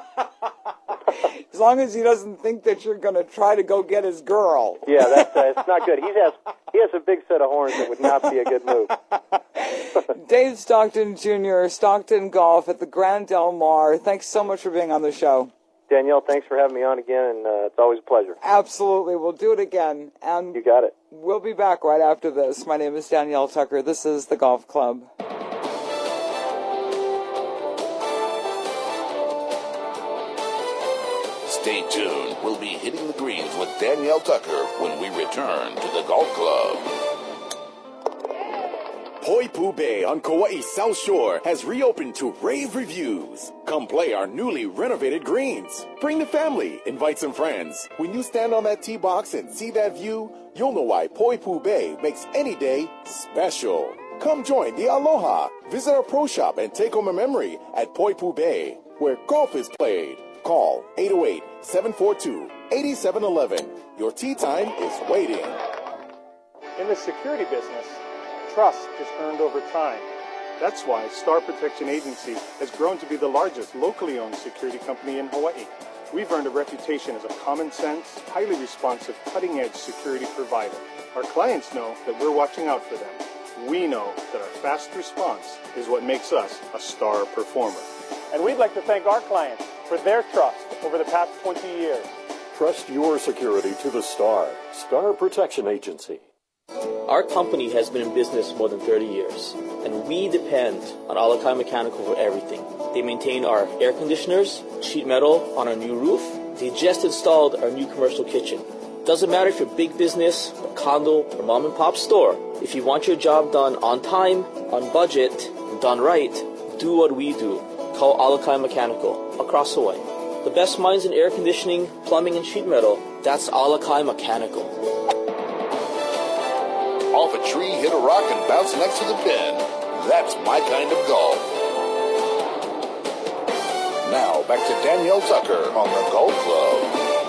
[SPEAKER 2] As long as he doesn't think that you're going to try to go get his girl.
[SPEAKER 9] Yeah, that's it's not good. He has a big set of horns that would not be a good move.
[SPEAKER 2] Dave Stockton Jr., Stockton Golf at the Grand Del Mar. Thanks so much for being on the show.
[SPEAKER 9] Danielle, thanks for having me on again, and it's always a pleasure.
[SPEAKER 2] Absolutely. We'll do it again. And
[SPEAKER 9] you got it.
[SPEAKER 2] We'll be back right after this. My name is Danielle Tucker. This is The Golf Club.
[SPEAKER 5] Stay tuned. We'll be hitting the greens with Danielle Tucker when we return to the Golf Club.
[SPEAKER 8] Poipu Bay on Kauai's South Shore has reopened to rave reviews. Come play our newly renovated greens. Bring the family, invite some friends. When you stand on that tee box and see that view, you'll know why Poipu Bay makes any day special. Come join the Aloha. Visit our pro shop and take home a memory at Poipu Bay, where golf is played. Call 808-742-8711. Your tee time is waiting.
[SPEAKER 6] In the security business, trust is earned over time. That's why Star Protection Agency has grown to be the largest locally owned security company in Hawaii. We've earned a reputation as a common sense, highly responsive, cutting-edge security provider. Our clients know that we're watching out for them. We know that our fast response is what makes us a star performer. And we'd like to thank our clients for their trust over the past 20 years.
[SPEAKER 7] Trust your security to the Star Protection Agency.
[SPEAKER 10] Our company has been in business more than 30 years, and we depend on Alakai Mechanical for everything. They maintain our air conditioners, sheet metal on our new roof. They just installed our new commercial kitchen. Doesn't matter if you're big business, a condo, or mom and pop store. If you want your job done on time, on budget, and done right, do what we do. Call Alakai Mechanical across Hawaii. The best minds in air conditioning, plumbing, and sheet metal, that's Alakai Mechanical.
[SPEAKER 5] Off a tree, hit a rock, and bounce next to the pin. That's my kind of golf. Now, back to Danielle Tucker on the Golf Club.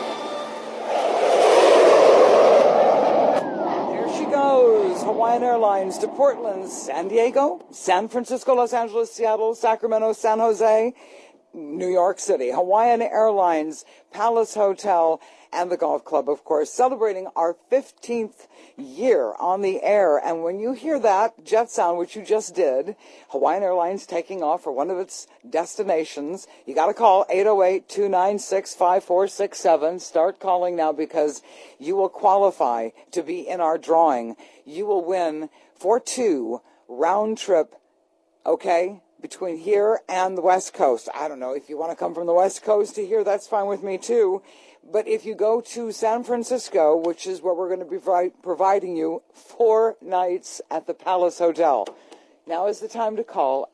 [SPEAKER 2] There she goes. Hawaiian Airlines to Portland, San Diego, San Francisco, Los Angeles, Seattle, Sacramento, San Jose, New York City. Hawaiian Airlines, Palace Hotel, and the Golf Club, of course, celebrating our 15th year on the air. And when you hear that jet sound, which you just did, Hawaiian Airlines taking off for one of its destinations, you got to call 808-296-5467. Start calling now because you will qualify to be in our drawing. You will win for 2 round trip, okay, between here and the West Coast. I don't know if you want to come from the West Coast to here, that's fine with me too. But if you go to San Francisco, which is where we're going to be providing you 4 nights at the Palace Hotel, now is the time to call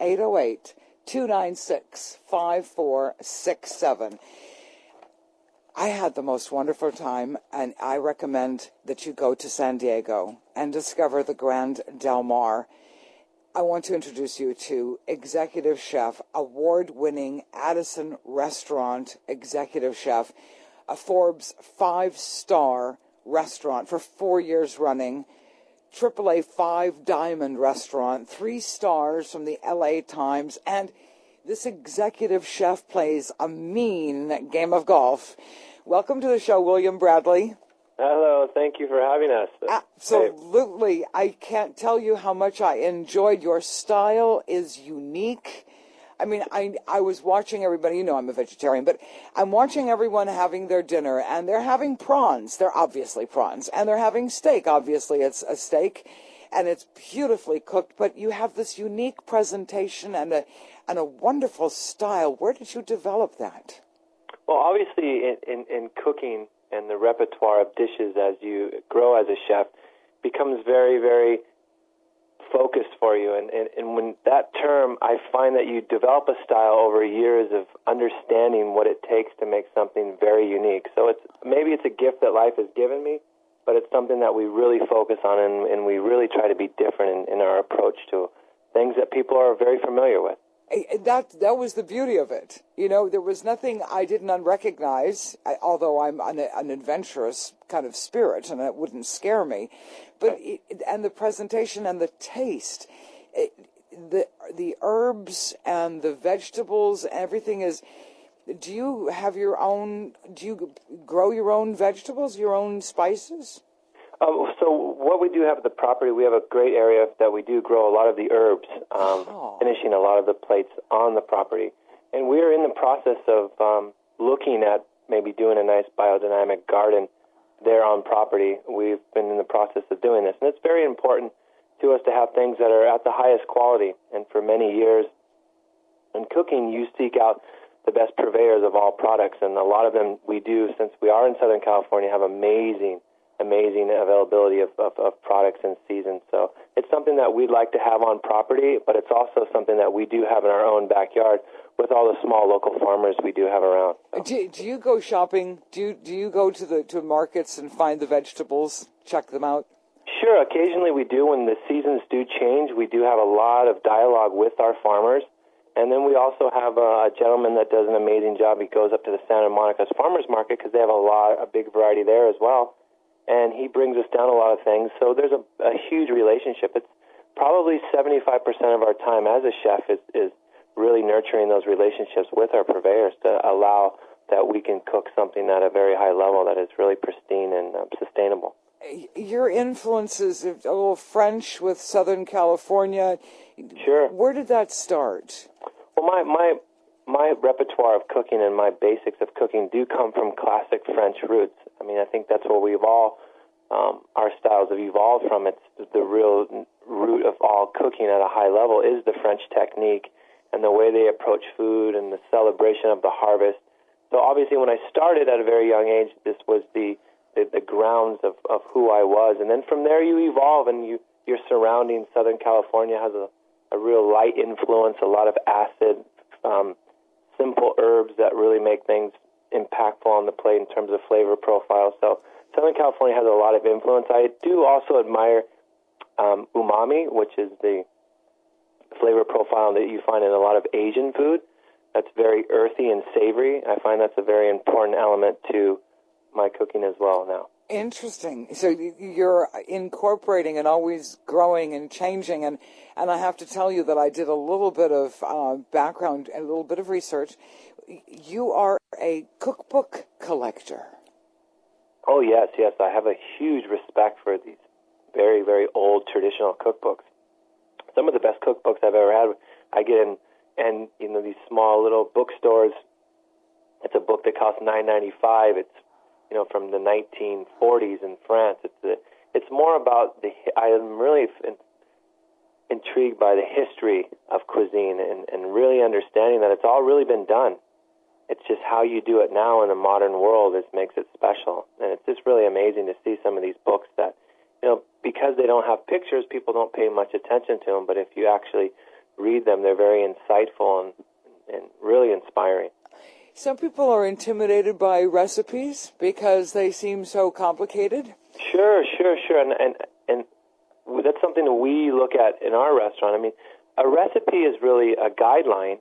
[SPEAKER 2] 808-296-5467. I had the most wonderful time, and I recommend that you go to San Diego and discover the Grand Del Mar. I want to introduce you to executive chef, award-winning Addison Restaurant executive chef, a Forbes 5-star restaurant for 4 years running, AAA 5-diamond restaurant, 3 stars from the LA Times, and This executive chef plays a mean game of golf. Welcome to the show, William Bradley.
[SPEAKER 11] Hello, thank you for having us.
[SPEAKER 2] Absolutely. I can't tell you how much I enjoyed. Your style is unique. I mean, I was watching everybody, you know I'm a vegetarian, but I'm watching everyone having their dinner, and they're having prawns. They're obviously prawns. And they're having steak. Obviously, it's a steak, and it's beautifully cooked, but you have this unique presentation and a wonderful style. Where did you develop that?
[SPEAKER 11] Well, obviously, in cooking and the repertoire of dishes as you grow as a chef becomes very, very focused for you. And when that term, I find that you develop a style over years of understanding what it takes to make something very unique. So maybe it's a gift that life has given me, but it's something that we really focus on, and we really try to be different in our approach to things that people are very familiar with.
[SPEAKER 2] That was the beauty of it. You know, there was nothing I didn't unrecognize, although I'm an adventurous kind of spirit, and it wouldn't scare me. But and the presentation and the taste, the herbs and the vegetables, everything is. Do you have your own? Do you grow your own vegetables, your own spices?
[SPEAKER 11] So what we do have at the property, we have a great area that we do grow a lot of the herbs, finishing a lot of the plates on the property. And we're in the process of looking at maybe doing a nice biodynamic garden there on property. We've been in the process of doing this. And it's very important to us to have things that are at the highest quality. And for many years in cooking, you seek out the best purveyors of all products. And a lot of them we do, since we are in Southern California, have amazing availability of products in season. So it's something that we'd like to have on property, but it's also something that we do have in our own backyard with all the small local farmers we do have around. So.
[SPEAKER 2] Do you go shopping? Do you go to markets and find the vegetables, check them out?
[SPEAKER 11] Sure. Occasionally we do. When the seasons do change, we do have a lot of dialogue with our farmers. And then we also have a gentleman that does an amazing job. He goes up to the Santa Monica's Farmers Market because they have a big variety there as well. And he brings us down a lot of things. So there's a huge relationship. It's probably 75% of our time as a chef is really nurturing those relationships with our purveyors to allow that we can cook something at a very high level that is really pristine and sustainable.
[SPEAKER 2] Your influences, a little French with Southern California.
[SPEAKER 11] Sure.
[SPEAKER 2] Where did that start?
[SPEAKER 11] Well, my repertoire of cooking and my basics of cooking do come from classic French roots. I mean, I think that's where we've all, our styles have evolved from. It's the real root of all cooking at a high level is the French technique and the way they approach food and the celebration of the harvest. So obviously when I started at a very young age, this was the grounds of who I was. And then from there you evolve, and your surrounding Southern California has a real light influence, a lot of acid, simple herbs that really make things impactful on the plate in terms of flavor profile. So Southern California has a lot of influence. I do also admire umami, which is the flavor profile that you find in a lot of Asian food. That's very earthy and savory. I find that's a very important element to my cooking as well now.
[SPEAKER 2] Interesting. So you're incorporating and always growing and changing. And I have to tell you that I did a little bit of background and a little bit of research. You are a cookbook collector.
[SPEAKER 11] Oh, yes. I have a huge respect for these very, very old traditional cookbooks. Some of the best cookbooks I've ever had, I get in, and these small little bookstores. It's a book that costs $9.95. It's from the 1940s in France. It's more about I am really intrigued by the history of cuisine and really understanding that it's all really been done. It's just how you do it now in the modern world makes it special. And it's just really amazing to see some of these books that, because they don't have pictures, people don't pay much attention to them. But if you actually read them, they're very insightful and really inspiring.
[SPEAKER 2] Some people are intimidated by recipes because they seem so complicated.
[SPEAKER 11] Sure. And that's something that we look at in our restaurant. I mean, a recipe is really a guideline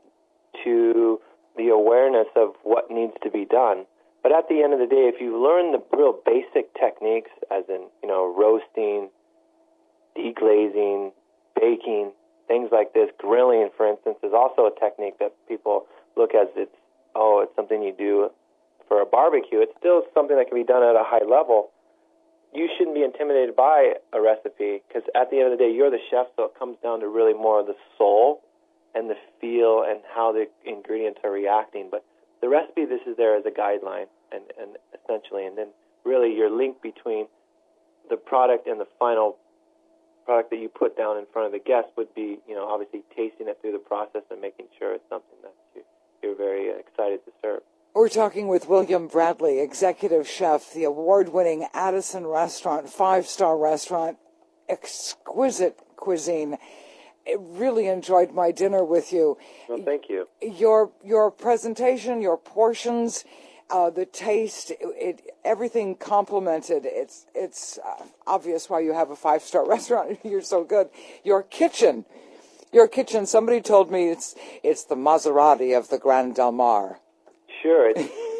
[SPEAKER 11] to the awareness of what needs to be done. But at the end of the day, if you learn the real basic techniques, as in, roasting, deglazing, baking, things like this. Grilling, for instance, is also a technique that people look at as it's something you do for a barbecue. It's still something that can be done at a high level. You shouldn't be intimidated by a recipe because at the end of the day, you're the chef, so it comes down to really more of the soul and the feel and how the ingredients are reacting. But the recipe, this is there as a guideline and essentially, and then really your link between the product and the final product that you put down in front of the guest would be, obviously tasting it through the process and making sure it's something that you're very excited to serve.
[SPEAKER 2] We're talking with William Bradley, executive chef, the award-winning Addison Restaurant, 5-star restaurant, exquisite cuisine. I really enjoyed my dinner with you.
[SPEAKER 11] Well, thank you.
[SPEAKER 2] Your presentation, your portions, the taste, everything complimented. It's obvious why you have a 5-star restaurant. You're so good. Your kitchen. Somebody told me it's the Maserati of the Grand Del Mar.
[SPEAKER 11] Sure,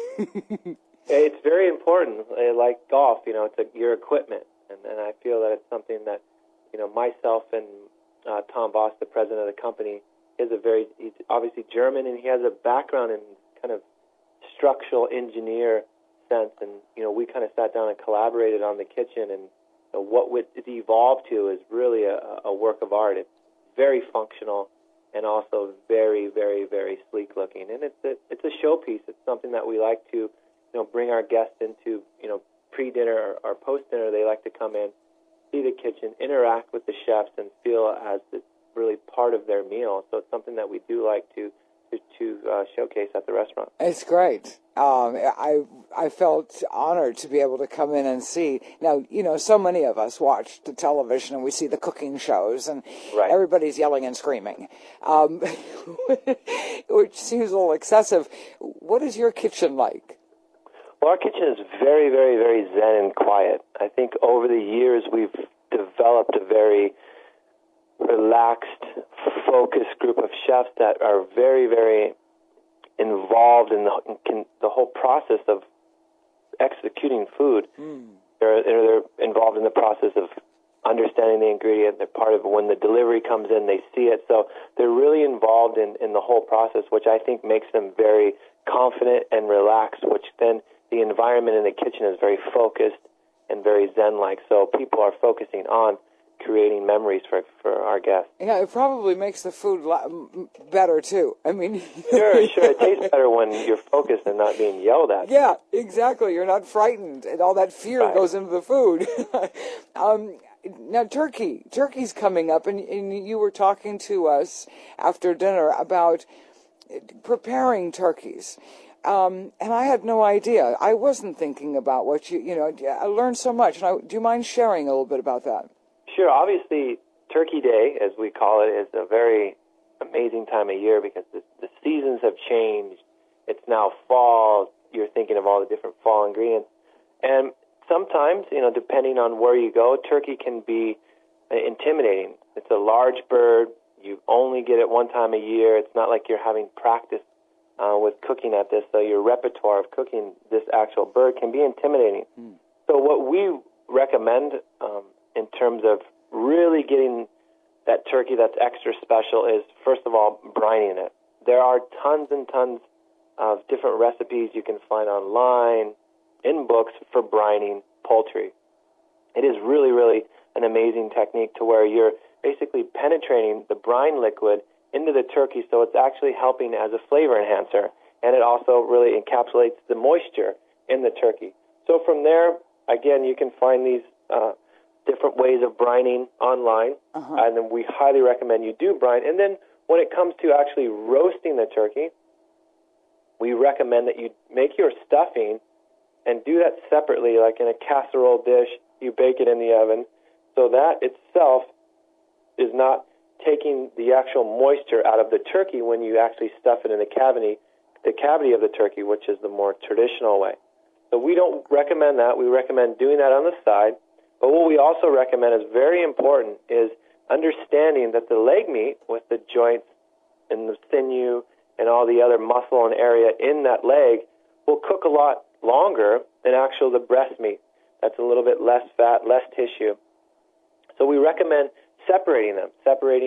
[SPEAKER 11] it's very important. Like golf, it's your equipment, and I feel that it's something that, myself and Tom Voss, the president of the company, he's obviously German, and he has a background in kind of structural engineer sense, and we kind of sat down and collaborated on the kitchen, and what it evolved to is really a work of art. It's very functional and also very, very, very sleek looking, and it's a showpiece. It's something that we like to bring our guests into pre-dinner or post-dinner. They like to come in, see the kitchen, interact with the chefs, and feel as it's really part of their meal. So it's something that we do like to showcase at the restaurant.
[SPEAKER 2] It's great. I felt honored to be able to come in and see. Now, so many of us watch the television and we see the cooking shows, and everybody's yelling and screaming, which seems a little excessive. What is your kitchen like?
[SPEAKER 11] Well, our kitchen is very, very, very zen and quiet. I think over the years we've developed a very relaxed, focused group of chefs that are very, very involved in the whole process of executing food. They're involved in the process of understanding the ingredient. They're part of when the delivery comes in, they see it. So they're really involved in the whole process, which I think makes them very confident and relaxed, which then the environment in the kitchen is very focused and very zen-like. So people are focusing on creating memories for our guests.
[SPEAKER 2] Yeah, it probably makes the food better, too. I mean...
[SPEAKER 11] Sure. It tastes better when you're focused and not being yelled at.
[SPEAKER 2] Yeah, exactly. You're not frightened, and all that fear goes into the food. Now, Turkey's coming up, and you were talking to us after dinner about preparing turkeys. And I had no idea. I wasn't thinking about what I learned so much. Do you mind sharing a little bit about that?
[SPEAKER 11] Sure. Obviously, Turkey Day, as we call it, is a very amazing time of year because the seasons have changed. It's now fall. You're thinking of all the different fall ingredients. And sometimes, depending on where you go, turkey can be intimidating. It's a large bird. You only get it one time a year. It's not like you're having practice with cooking at this. So your repertoire of cooking this actual bird can be intimidating. So what we recommend in terms of really getting that turkey that's extra special is, first of all, brining it. There are tons and tons of different recipes you can find online, in books, for brining poultry. It is really, really an amazing technique to where you're basically penetrating the brine liquid into the turkey, so it's actually helping as a flavor enhancer, and it also really encapsulates the moisture in the turkey. So from there, again, you can find these different ways of brining online, and then we highly recommend you do brine. And then when it comes to actually roasting the turkey, we recommend that you make your stuffing and do that separately, like in a casserole dish. You bake it in the oven, so that itself is not taking the actual moisture out of the turkey when you actually stuff it in the cavity of the turkey, which is the more traditional way. So we don't recommend that. We recommend doing that on the side. But what we also recommend is very important is understanding that the leg meat with the joints and the sinew and all the other muscle and area in that leg will cook a lot longer than actually the breast meat. That's a little bit less fat, less tissue. So we recommend separating them, separating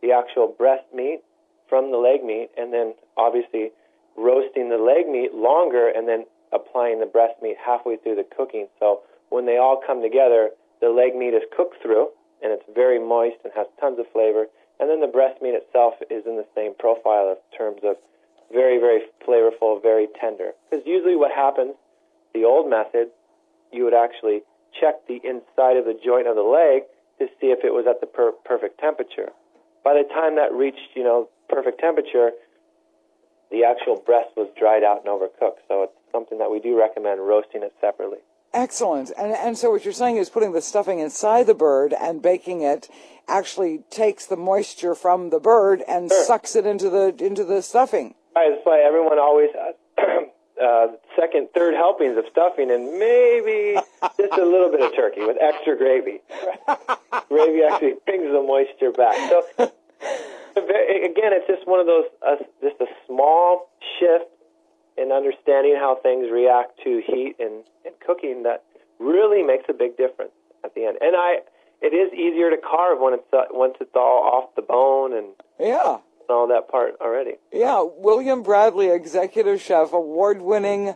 [SPEAKER 11] the actual breast meat from the leg meat, and then obviously roasting the leg meat longer and then applying the breast meat halfway through the cooking. So when they all come together, the leg meat is cooked through, and it's very moist and has tons of flavor. And then the breast meat itself is in the same profile in terms of very, very flavorful, very tender. Because usually what happens, the old method, you would actually check the inside of the joint of the leg to see if it was at the perfect temperature. By the time that reached, perfect temperature, the actual breast was dried out and overcooked. So it's something that we do recommend roasting it separately.
[SPEAKER 2] Excellent. And so what you're saying is putting the stuffing inside the bird and baking it actually takes the moisture from the bird and sucks it into the stuffing.
[SPEAKER 11] Right, that's why everyone always has second, third helpings of stuffing and maybe just a little bit of turkey with extra gravy. Gravy actually brings the moisture back. So again, it's just one of those, just a small shift in understanding how things react to heat and cooking that really makes a big difference at the end. And it is easier to carve when once it's all off the bone and all that part already.
[SPEAKER 2] Yeah, William Bradley, executive chef, award-winning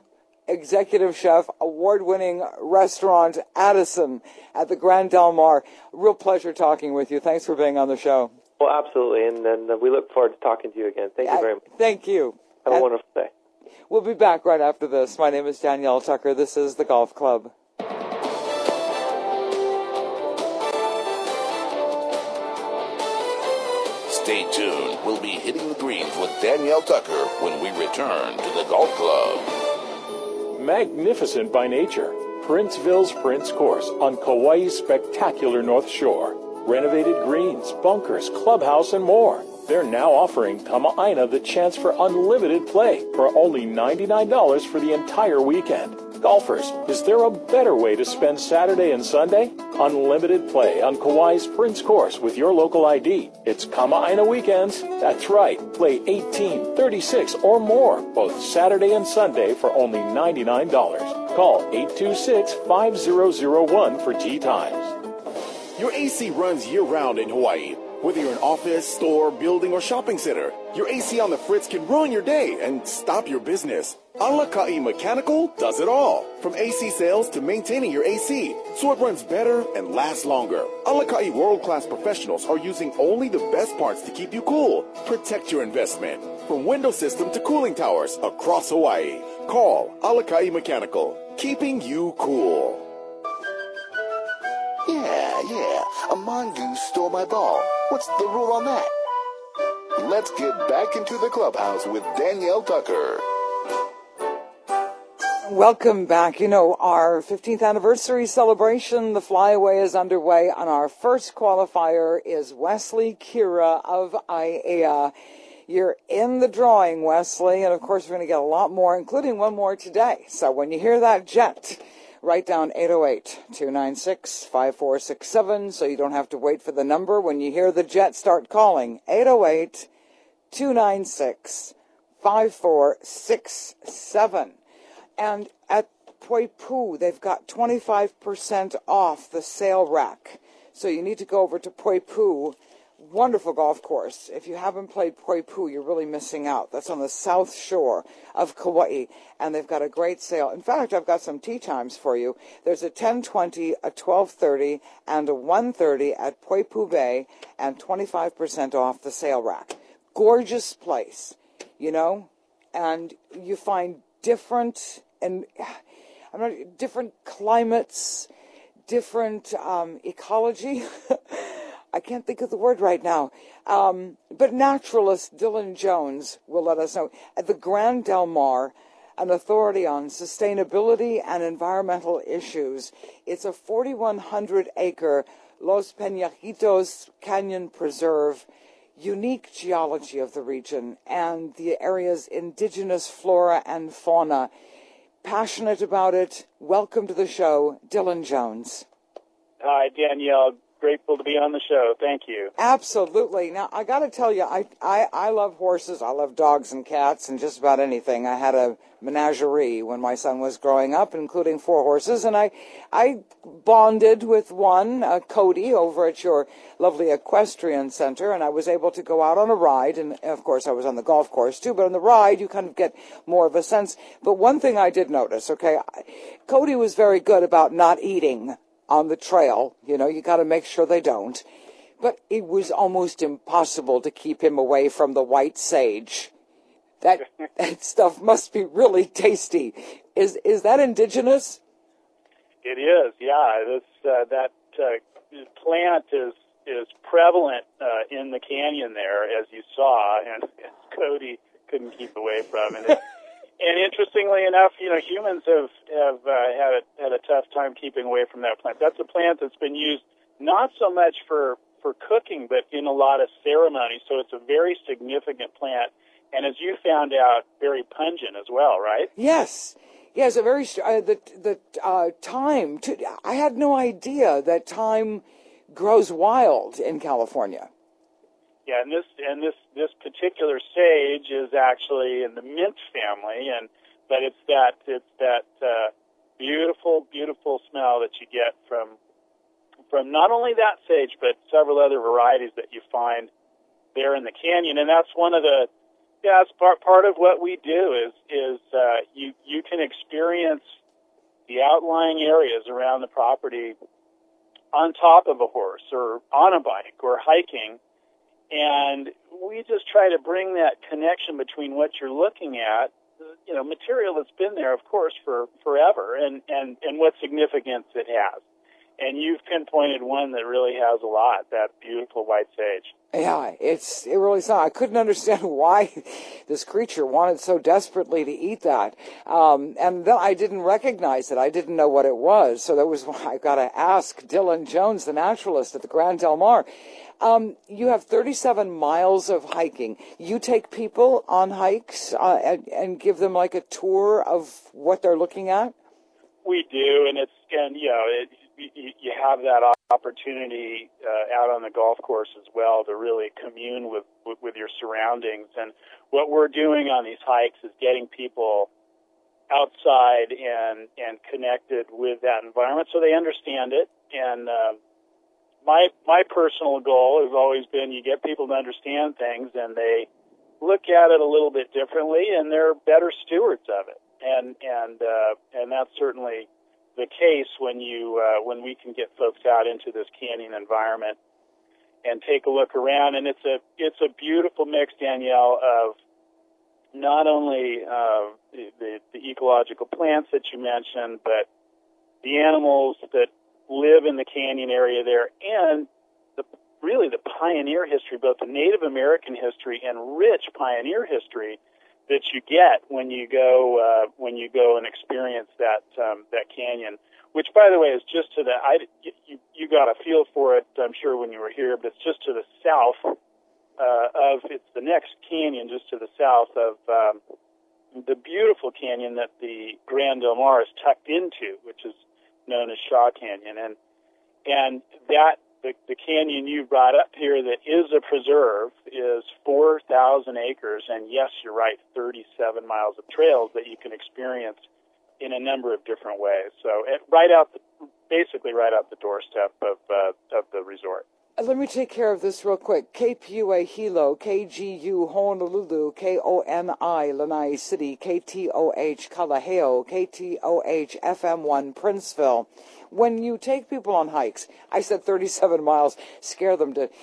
[SPEAKER 2] restaurant Addison at the Grand Del Mar. Real pleasure talking with you. Thanks for being on the show.
[SPEAKER 11] Well, absolutely, and then we look forward to talking to you again. Thank you very much.
[SPEAKER 2] Thank you.
[SPEAKER 11] Have a wonderful day.
[SPEAKER 2] We'll be back right after this. My name is Danielle Tucker. This is The Golf Club.
[SPEAKER 5] Stay tuned. We'll be hitting the greens with Danielle Tucker when we return to the Golf Club.
[SPEAKER 3] Magnificent by nature, Princeville's Prince Course on Kauai's spectacular North Shore. Renovated greens, bunkers, clubhouse, and more. They're now offering Kama'aina the chance for unlimited play for only $99 for the entire weekend. Golfers, is there a better way to spend Saturday and Sunday? Unlimited play on Kauai's Prince Course with your local ID. It's Kama'aina weekends. That's right. Play 18, 36, or more both Saturday and Sunday for only $99. Call 826-5001 for tee times.
[SPEAKER 8] Your AC runs year-round in Hawaii. Whether you're an office, store, building, or shopping center, your AC on the fritz can ruin your day and stop your business. Alakai Mechanical does it all. From AC sales to maintaining your AC, so it runs better and lasts longer. Alakai world-class professionals are using only the best parts to keep you cool. Protect your investment. From window system to cooling towers across Hawaii. Call Alakai Mechanical, keeping you cool.
[SPEAKER 5] Yeah, a mongoose stole my ball. What's the rule on that? Let's get back into the clubhouse with Danielle Tucker.
[SPEAKER 2] Welcome back. Our 15th anniversary celebration, the flyaway is underway, and our first qualifier is Wesley Kira of Aiea. You're in the drawing, Wesley, and of course we're going to get a lot more, including one more today. So when you hear that jet, write down 808-296-5467 so you don't have to wait for the number. When you hear the jet start calling, 808-296-5467. And at Poipu, they've got 25% off the sale rack. So you need to go over to Poipu. Wonderful golf course. If you haven't played Poipu, you're really missing out. That's on the south shore of Kauai, and they've got a great sale. In fact, I've got some tee times for you. There's a 10:20, a 12:30, and a 1:30 at Poipu Bay, and 25% off the sale rack. Gorgeous place, and you find different climates, different ecology. I can't think of the word right now. But naturalist Dylan Jones will let us know. At the Grand Del Mar, an authority on sustainability and environmental issues, it's a 4,100-acre Los Peñajitos Canyon Preserve, unique geology of the region and the area's indigenous flora and fauna. Passionate about it. Welcome to the show, Dylan Jones.
[SPEAKER 12] Hi, Danielle. grateful to be on the show. Thank you.
[SPEAKER 2] Absolutely. Now, I got to tell you, I love horses. I love dogs and cats and just about anything. I had a menagerie when my son was growing up, including 4 horses, and I bonded with one, Cody, over at your lovely equestrian center, and I was able to go out on a ride, and of course I was on the golf course too, but on the ride you kind of get more of a sense. But one thing I did notice, okay, Cody was very good about not eating on the trail. You know, you got to make sure they don't. But it was almost impossible to keep him away from the white sage. That stuff must be really tasty. Is that indigenous?
[SPEAKER 12] It is, yeah. That plant is prevalent in the canyon there, as you saw, and Cody couldn't keep away from it. And interestingly enough, you know, humans have had a tough time keeping away from that plant. That's a plant that's been used not so much for cooking, but in a lot of ceremonies. So it's a very significant plant, and as you found out, very pungent as well, right?
[SPEAKER 2] Yes. Yes, a very thyme. I had no idea that thyme grows wild in California.
[SPEAKER 12] Yeah, and this particular sage is actually in the mint family, but it's that beautiful smell that you get from not only that sage but several other varieties that you find there in the canyon, and that's one of the it's part of what we do is you can experience the outlying areas around the property on top of a horse or on a bike or hiking. And we just try to bring that connection between what you're looking at, you know, material that's been there, of course, for forever, and what significance it has. And you've pinpointed one that really has a lot, that beautiful white sage.
[SPEAKER 2] Yeah, it really is. I couldn't understand why this creature wanted so desperately to eat that. And then I didn't recognize it. I didn't know what it was. So that was why I got to ask Dylan Jones, the naturalist at the Grand Del Mar. You have 37 miles of hiking. You take people on hikes and give them like a tour of what they're looking at?
[SPEAKER 12] We do, you have that opportunity out on the golf course as well to really commune with your surroundings. And what we're doing on these hikes is getting people outside and connected with that environment so they understand it. And my personal goal has always been you get people to understand things and they look at it a little bit differently and they're better stewards of it. And that's certainly the case when we can get folks out into this canyon environment and take a look around. And it's a beautiful mix, Danielle, of not only the ecological plants that you mentioned, but the animals that live in the canyon area there, and really the pioneer history, both the Native American history and rich pioneer history that you get when you go and experience that canyon, which, by the way, is just to the you got a feel for it, I'm sure, when you were here, but it's just to the south it's the next canyon just to the south of the beautiful canyon that the Grand Del Mar is tucked into, which is known as Shaw Canyon, and that the canyon you brought up here that is a preserve is 4,000 acres, and yes, you're right, 37 miles of trails that you can experience in a number of different ways. So basically right out the doorstep of the resort.
[SPEAKER 2] Let me take care of this real quick. KPUA Hilo, KGU Honolulu, KONI Lanai City, KTOH Kalaheo, KTOH FM1 Princeville. When you take people on hikes, I said 37 miles, scare them to,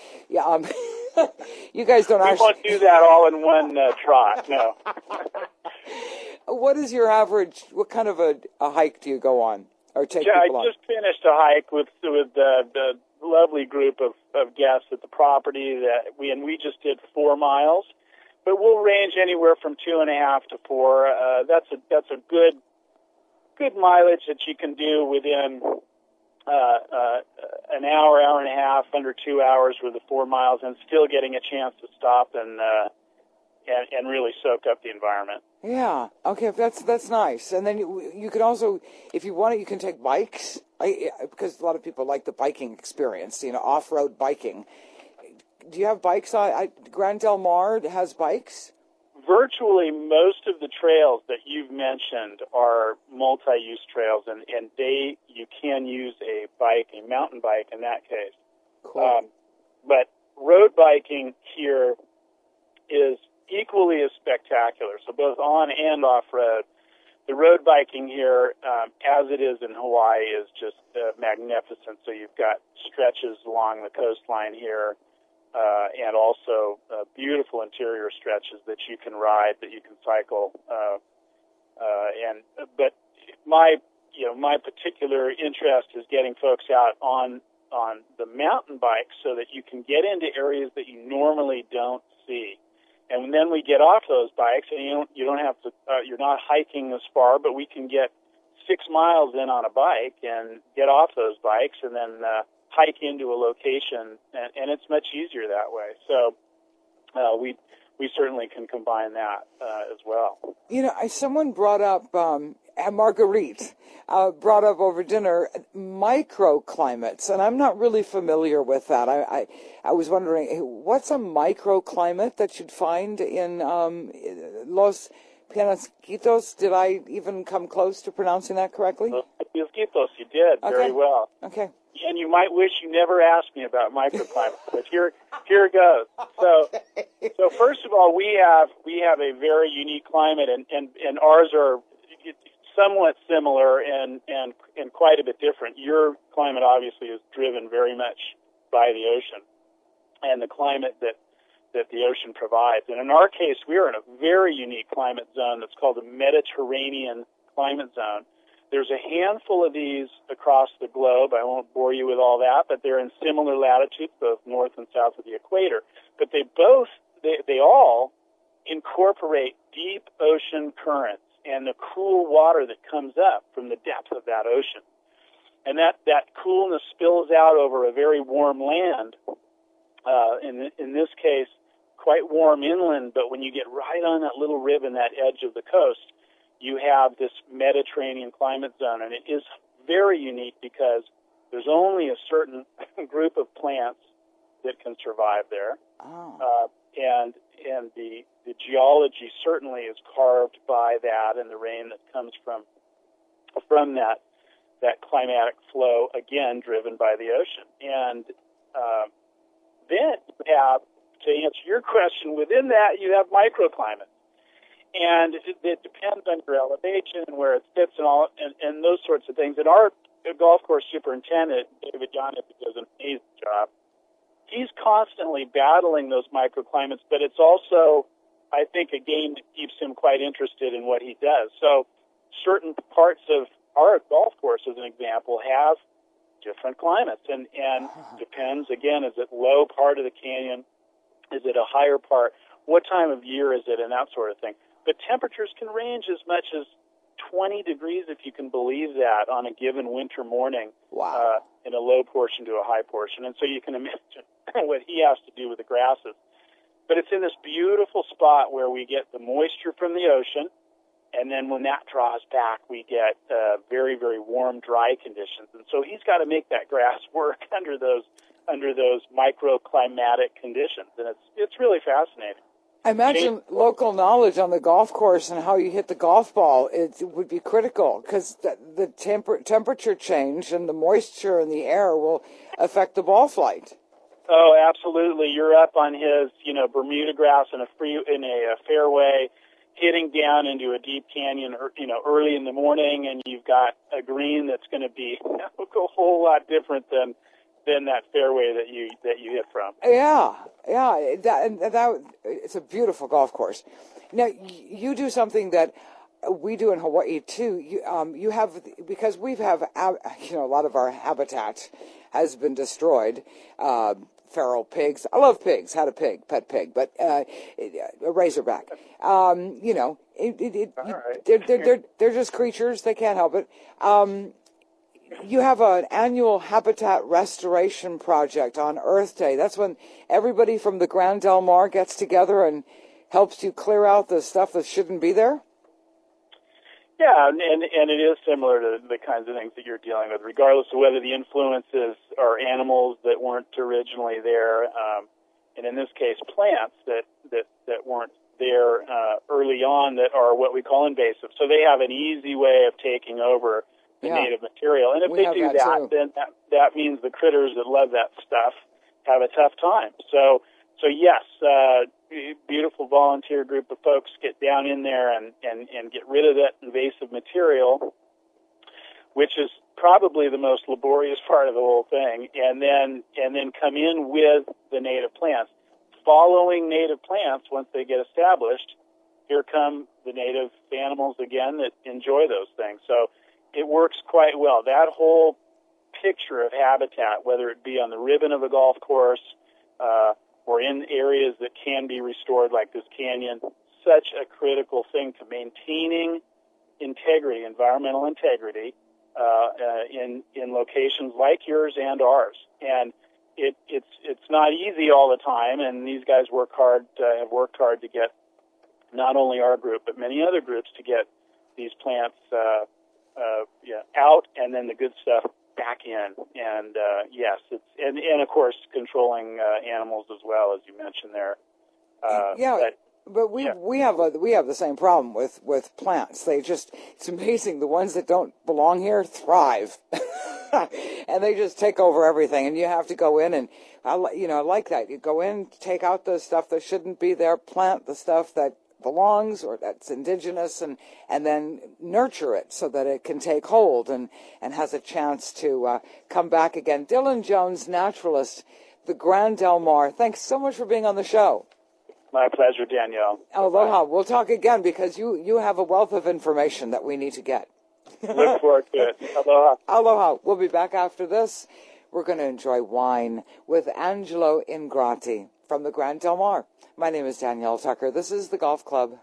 [SPEAKER 2] you guys don't actually.
[SPEAKER 12] We won't do that all in one trot, no.
[SPEAKER 2] What is your average, what kind of a hike do you go on or take people on?
[SPEAKER 12] I just finished a hike with the lovely group of guests at the property that we just did 4 miles, but we'll range anywhere from 2.5 to 4. That's a good mileage that you can do within an hour and a half, under 2 hours with the 4 miles, and still getting a chance to stop and and really soak up the environment.
[SPEAKER 2] Yeah. Okay. That's nice. And then you can also, if you want it, you can take bikes. Because a lot of people like the biking experience, off-road biking. Do you have bikes? Grand Del Mar has bikes?
[SPEAKER 12] Virtually most of the trails that you've mentioned are multi-use trails, and you can use a mountain bike in that case.
[SPEAKER 2] Cool.
[SPEAKER 12] But road biking here is equally as spectacular, so both on and off-road. The road biking here, as it is in Hawaii, is just magnificent. So you've got stretches along the coastline here, and also beautiful interior stretches that you can ride, that you can cycle. But my particular interest is getting folks out on the mountain bike so that you can get into areas that you normally don't see. And then we get off those bikes, and you don't have to. You're not hiking as far, but we can get 6 miles in on a bike and get off those bikes, and then hike into a location, and it's much easier that way. So we certainly can combine that as well.
[SPEAKER 2] Someone brought up Marguerite brought up over dinner microclimates, and I'm not really familiar with that. I was wondering, what's a microclimate that you'd find in Los Penasquitos? Did I even come close to pronouncing that correctly?
[SPEAKER 12] Los Penasquitos, you did very well.
[SPEAKER 2] Okay.
[SPEAKER 12] And you might wish you never asked me about microclimates, but here it goes. So first of all, we have a very unique climate, and ours are somewhat similar and quite a bit different. Your climate obviously is driven very much by the ocean and the climate that the ocean provides. And in our case, we are in a very unique climate zone that's called the Mediterranean climate zone. There's a handful of these across the globe. I won't bore you with all that, but they're in similar latitudes, both north and south of the equator. But they all incorporate deep ocean currents and the cool water that comes up from the depth of that ocean. And that coolness spills out over a very warm land, in this case, quite warm inland, but when you get right on that little ribbon, that edge of the coast, you have this Mediterranean climate zone, and it is very unique because there's only a certain group of plants that can survive there.
[SPEAKER 2] Oh.
[SPEAKER 12] And the geology certainly is carved by that and the rain that comes from that climatic flow, again, driven by the ocean. And then you have, to answer your question, within that you have microclimates. And it depends on your elevation and where it sits and those sorts of things. And our golf course superintendent, David Yanez, does an amazing job. He's constantly battling those microclimates, but it's also, I think, a game that keeps him quite interested in what he does. So certain parts of our golf course, as an example, have different climates. And depends, again, is it low part of the canyon? Is it a higher part? What time of year is it? And that sort of thing. But temperatures can range as much as 20 degrees, if you can believe that, on a given winter morning.
[SPEAKER 2] Wow.
[SPEAKER 12] In a low portion to a high portion. And so you can imagine what he has to do with the grasses. But it's in this beautiful spot where we get the moisture from the ocean, and then when that draws back, we get very, very warm, dry conditions. And so he's got to make that grass work under those microclimatic conditions. And it's really fascinating.
[SPEAKER 2] I imagine local knowledge on the golf course and how you hit the golf ball, it would be critical because the temperature change and the moisture in the air will affect the ball flight.
[SPEAKER 12] Oh, absolutely. You're up on his, Bermuda grass in a fairway, hitting down into a deep canyon, early in the morning, and you've got a green that's going to be a whole lot different than that fairway that you hit from.
[SPEAKER 2] Yeah, that it's a beautiful golf course. Now you do something that we do in Hawaii too. You have, because we have a lot of our habitat has been destroyed. Feral pigs. I love pigs. Had a pet pig, but a razorback. They're just creatures. They can't help it. You have an annual habitat restoration project on Earth Day. That's when everybody from the Grand Del Mar gets together and helps you clear out the stuff that shouldn't be there?
[SPEAKER 12] Yeah, and it is similar to the kinds of things that you're dealing with, regardless of whether the influences are animals that weren't originally there, and in this case, plants that weren't there early on that are what we call invasive. So they have an easy way of taking over the native material. And if they do that, then that means the critters that love that stuff have a tough time. So yes, beautiful volunteer group of folks get down in there and get rid of that invasive material, which is probably the most laborious part of the whole thing, and then come in with the native plants. Following native plants, once they get established, here come the native animals again that enjoy those things. So it works quite well. That whole picture of habitat, whether it be on the ribbon of a golf course, or in areas that can be restored like this canyon, such a critical thing to maintaining integrity, environmental integrity, in locations like yours and ours. And it's not easy all the time, and these guys have worked hard to get not only our group, but many other groups to get these plants out, and then the good stuff back in. And yes, it's and of course controlling animals as well, as you mentioned there.
[SPEAKER 2] But we have the same problem with plants. It's amazing, the ones that don't belong here thrive, and they just take over everything. And you have to go in and I like that. You go in, take out the stuff that shouldn't be there, plant the stuff that belongs or that's indigenous, and then nurture it so that it can take hold and has a chance to come back again. Dylan Jones, naturalist, the Grand Del Mar. Thanks so much for being on the show.
[SPEAKER 12] My pleasure, Danielle.
[SPEAKER 2] Aloha. We'll talk again because you have a wealth of information that we need to get.
[SPEAKER 12] Look forward to it. Aloha.
[SPEAKER 2] Aloha. We'll be back after this. We're going to enjoy wine with Angelo Ingrati from the Grand Del Mar. My name is Danielle Tucker. This is the Golf Club.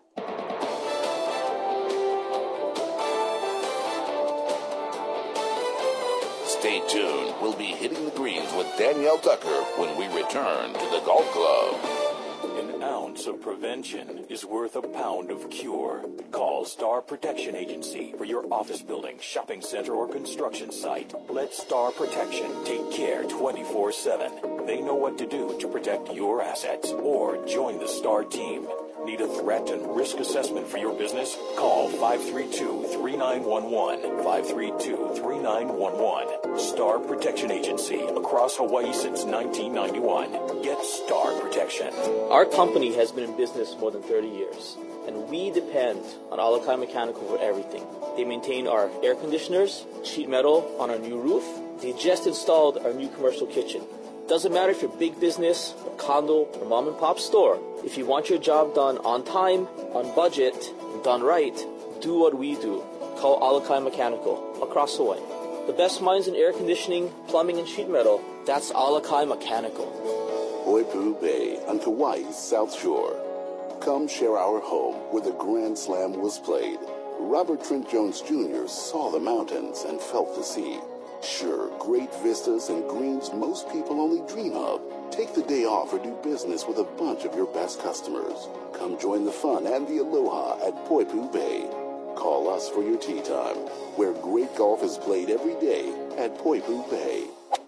[SPEAKER 5] Stay tuned. We'll be hitting the greens with Danielle Tucker when we return to the Golf Club.
[SPEAKER 3] An ounce of prevention is worth a pound of cure. Call Star Protection Agency for your office building, shopping center, or construction site. Let Star Protection take care 24/7. They know what to do to protect your assets, or join the Star team. Need a threat and risk assessment for your business? Call 532-3911. 532-3911. Star Protection Agency, across Hawaii since 1991. Get Star Protection.
[SPEAKER 10] Our company has been in business more than 30 years, and we depend on Alakai Mechanical for everything. They maintain our air conditioners, sheet metal on our new roof. They just installed our new commercial kitchen. Doesn't matter if you're big business, a condo, or mom and pop store. If you want your job done on time, on budget, and done right, do what we do. Call Alakai Mechanical, across Hawaii. The best minds in air conditioning, plumbing, and sheet metal, that's Alakai Mechanical.
[SPEAKER 5] Poipu Bay on Kauai's South Shore. Come share our home where the Grand Slam was played. Robert Trent Jones Jr. saw the mountains and felt the sea. Sure, great vistas and greens most people only dream of. Take the day off or do business with a bunch of your best customers. Come join the fun and the aloha at Poipu Bay. Call us for your tee time, where great golf is played every day at Poipu Bay.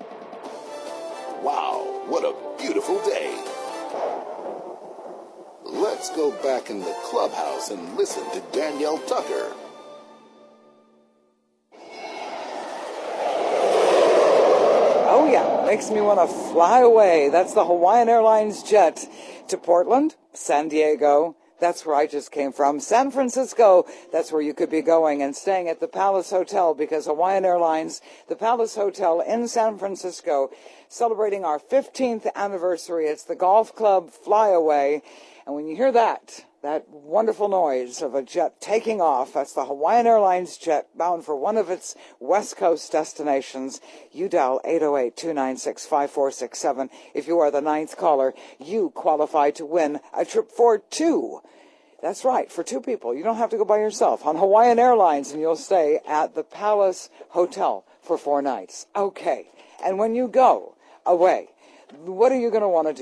[SPEAKER 5] Wow, what a beautiful day. Let's go back in the clubhouse and listen to Danielle Tucker.
[SPEAKER 2] Oh, yeah, makes me want to fly away. That's the Hawaiian Airlines jet to Portland, San Diego. That's where I just came from. San Francisco, that's where you could be going and staying at the Palace Hotel, because Hawaiian Airlines, the Palace Hotel in San Francisco, celebrating our 15th anniversary. It's the Golf Club Flyaway. And when you hear that wonderful noise of a jet taking off, that's the Hawaiian Airlines jet bound for one of its West Coast destinations. You dial 808-296-5467. If you are the 9th caller, you qualify to win a trip for two. That's right, for two people. You don't have to go by yourself. On Hawaiian Airlines, and you'll stay at the Palace Hotel for 4 nights. Okay, and when you go away, what are you going to want to do?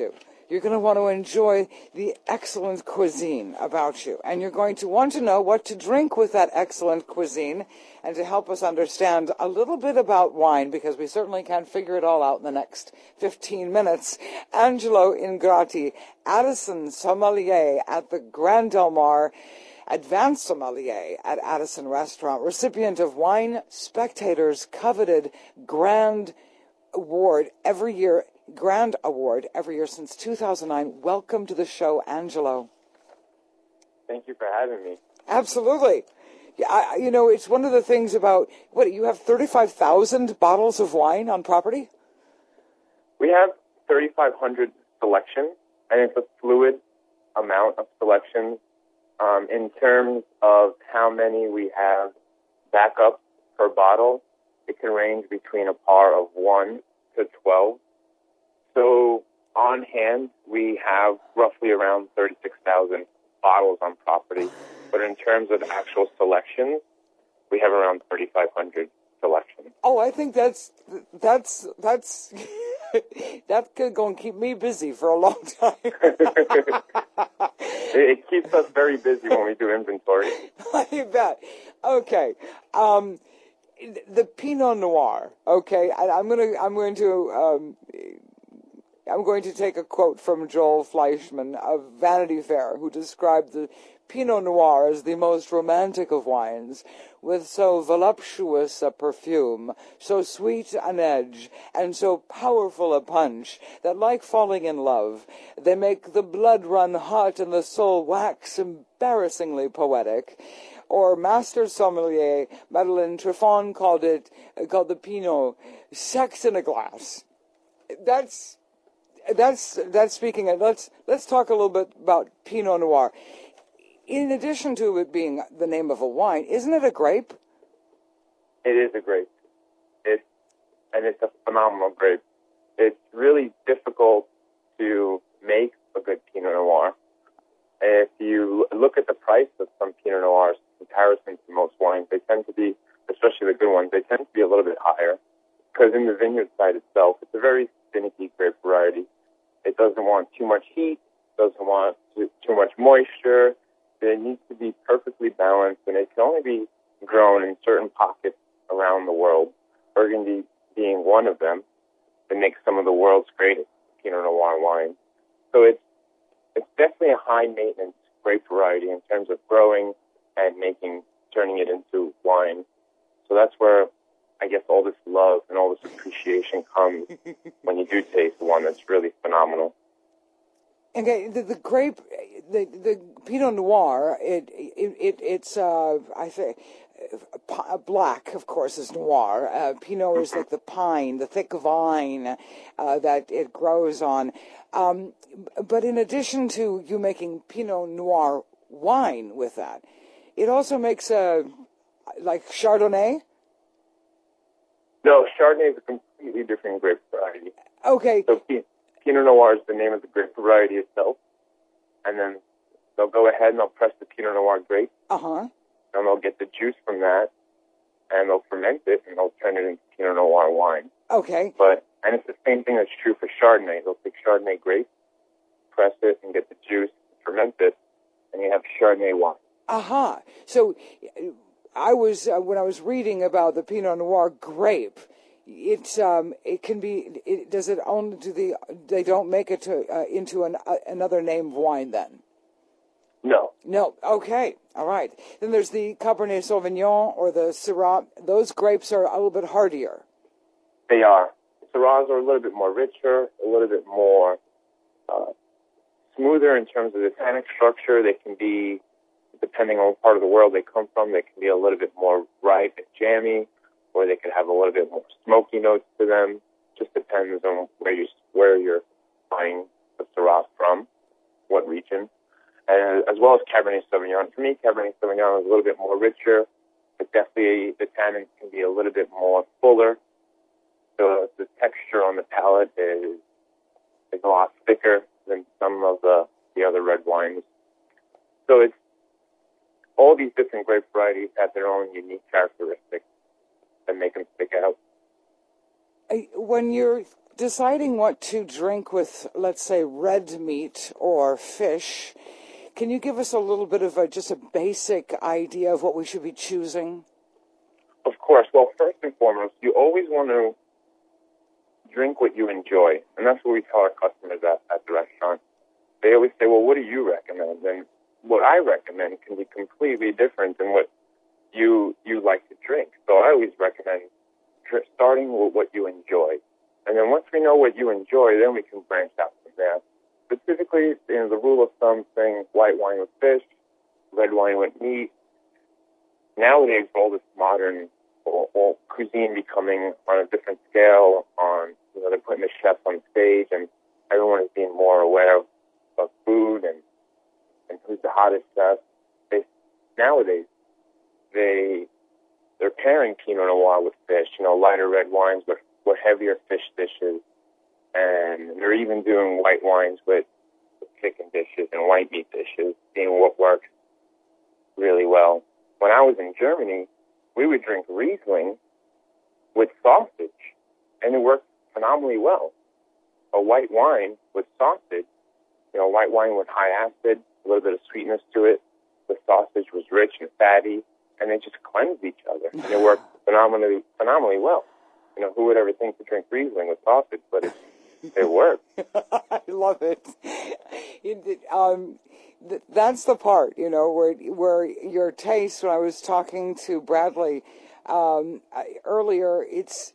[SPEAKER 2] You're going to want to enjoy the excellent cuisine about you. And you're going to want to know what to drink with that excellent cuisine. And to help us understand a little bit about wine, because we certainly can't figure it all out in the next 15 minutes, Angelo Ingrati, Addison Sommelier at the Grand Del Mar, Advanced Sommelier at Addison Restaurant, recipient of Wine Spectator's coveted Grand Award every year since 2009. Welcome to the show, Angelo.
[SPEAKER 13] Thank you for having me.
[SPEAKER 2] Absolutely. It's one of the things about, you have 35,000 bottles of wine on property?
[SPEAKER 13] We have 3,500 selections, and it's a fluid amount of selections. In terms of how many we have backup per bottle, it can range between a par of 1 to 12. So on hand, we have roughly around 36,000 bottles on property. But in terms of actual selections, we have around 3,500 selections.
[SPEAKER 2] Oh, I think that's that's going to keep me busy for a long time.
[SPEAKER 13] It keeps us very busy when we do inventory.
[SPEAKER 2] I bet. Okay, the Pinot Noir. Okay, I'm going to take a quote from Joel Fleischman of Vanity Fair, who described the Pinot Noir as the most romantic of wines, with so voluptuous a perfume, so sweet an edge, and so powerful a punch, that like falling in love, they make the blood run hot and the soul wax embarrassingly poetic. Or Master Sommelier Madeleine Trifon called the Pinot sex in a glass. That's speaking of, let's talk a little bit about Pinot Noir. In addition to it being the name of a wine, isn't it a grape?
[SPEAKER 13] It is a grape. It's a phenomenal grape. It's really difficult to make a good Pinot Noir. If you look at the price of some Pinot Noirs in comparison to most wines, they tend to be, especially the good ones, they tend to be a little bit higher. Because in the vineyard side itself, it's a very finicky grape variety. It doesn't want too much heat, doesn't want too much moisture. It needs to be perfectly balanced, and it can only be grown in certain pockets around the world. Burgundy being one of them, that makes some of the world's greatest Pinot Noir wine. So it's definitely a high-maintenance grape variety in terms of growing and turning it into wine. So that's where I guess all this love and all this appreciation comes when you do taste one that's really phenomenal.
[SPEAKER 2] Okay, the grape, the Pinot Noir, it's I think black, of course, is noir. Pinot is like the pine, the thick vine that it grows on. But in addition to you making Pinot Noir wine with that, it also makes like Chardonnay.
[SPEAKER 13] No, Chardonnay is a completely different grape variety.
[SPEAKER 2] Okay.
[SPEAKER 13] So Pinot Noir is the name of the grape variety itself, and then they'll go ahead and they'll press the Pinot Noir grape.
[SPEAKER 2] Uh-huh.
[SPEAKER 13] And they'll get the juice from that, and they'll ferment it, and they'll turn it into Pinot Noir wine.
[SPEAKER 2] Okay.
[SPEAKER 13] And it's the same thing that's true for Chardonnay. They'll take Chardonnay grape, press it, and get the juice, ferment it, and you have Chardonnay wine.
[SPEAKER 2] Aha. So I was when I was reading about the Pinot Noir grape, it can be. Does it own to they don't make it into another named wine then?
[SPEAKER 13] No.
[SPEAKER 2] No. Okay. All right. Then there's the Cabernet Sauvignon or the Syrah. Those grapes are a little bit hardier.
[SPEAKER 13] They are. Syrahs are a little bit more richer, a little bit more smoother in terms of the tannic structure. They can be, depending on what part of the world they come from, they can be a little bit more ripe and jammy, or they could have a little bit more smoky notes to them. Just depends on where you're buying the Syrah from, what region. And as well as Cabernet Sauvignon. For me, Cabernet Sauvignon is a little bit more richer, but definitely the tannins can be a little bit more fuller. So the texture on the palate is a lot thicker than some of the other red wines. So it's all these different grape varieties have their own unique characteristics that make them stick out.
[SPEAKER 2] When you're deciding what to drink with, let's say, red meat or fish, can you give us a little bit of just a basic idea of what we should be choosing?
[SPEAKER 13] Of course. Well, first and foremost, you always want to drink what you enjoy, and that's what we tell our customers at the restaurant. They always say, well, what do you recommend? And what I recommend can be completely different than what you like to drink. So I always recommend starting with what you enjoy. And then once we know what you enjoy, then we can branch out from there. Specifically, the rule of thumb saying white wine with fish, red wine with meat. Nowadays, all this modern or cuisine becoming on a different scale, they're putting the chefs on stage, and everyone is being more aware of food and who's the hottest chef. Nowadays, they're pairing Pinot Noir with fish, lighter red wines with heavier fish dishes, and they're even doing white wines with chicken dishes and white meat dishes, seeing what works really well. When I was in Germany, we would drink Riesling with sausage, and it worked phenomenally well. A white wine with sausage, white wine with high acid, a little bit of sweetness to it. The sausage was rich and fatty, and they just cleansed each other, and it worked phenomenally well. Who would ever think to drink Riesling with sausage, but it worked.
[SPEAKER 2] I love it. That's the part, where your taste, when I was talking to Bradley earlier, it's,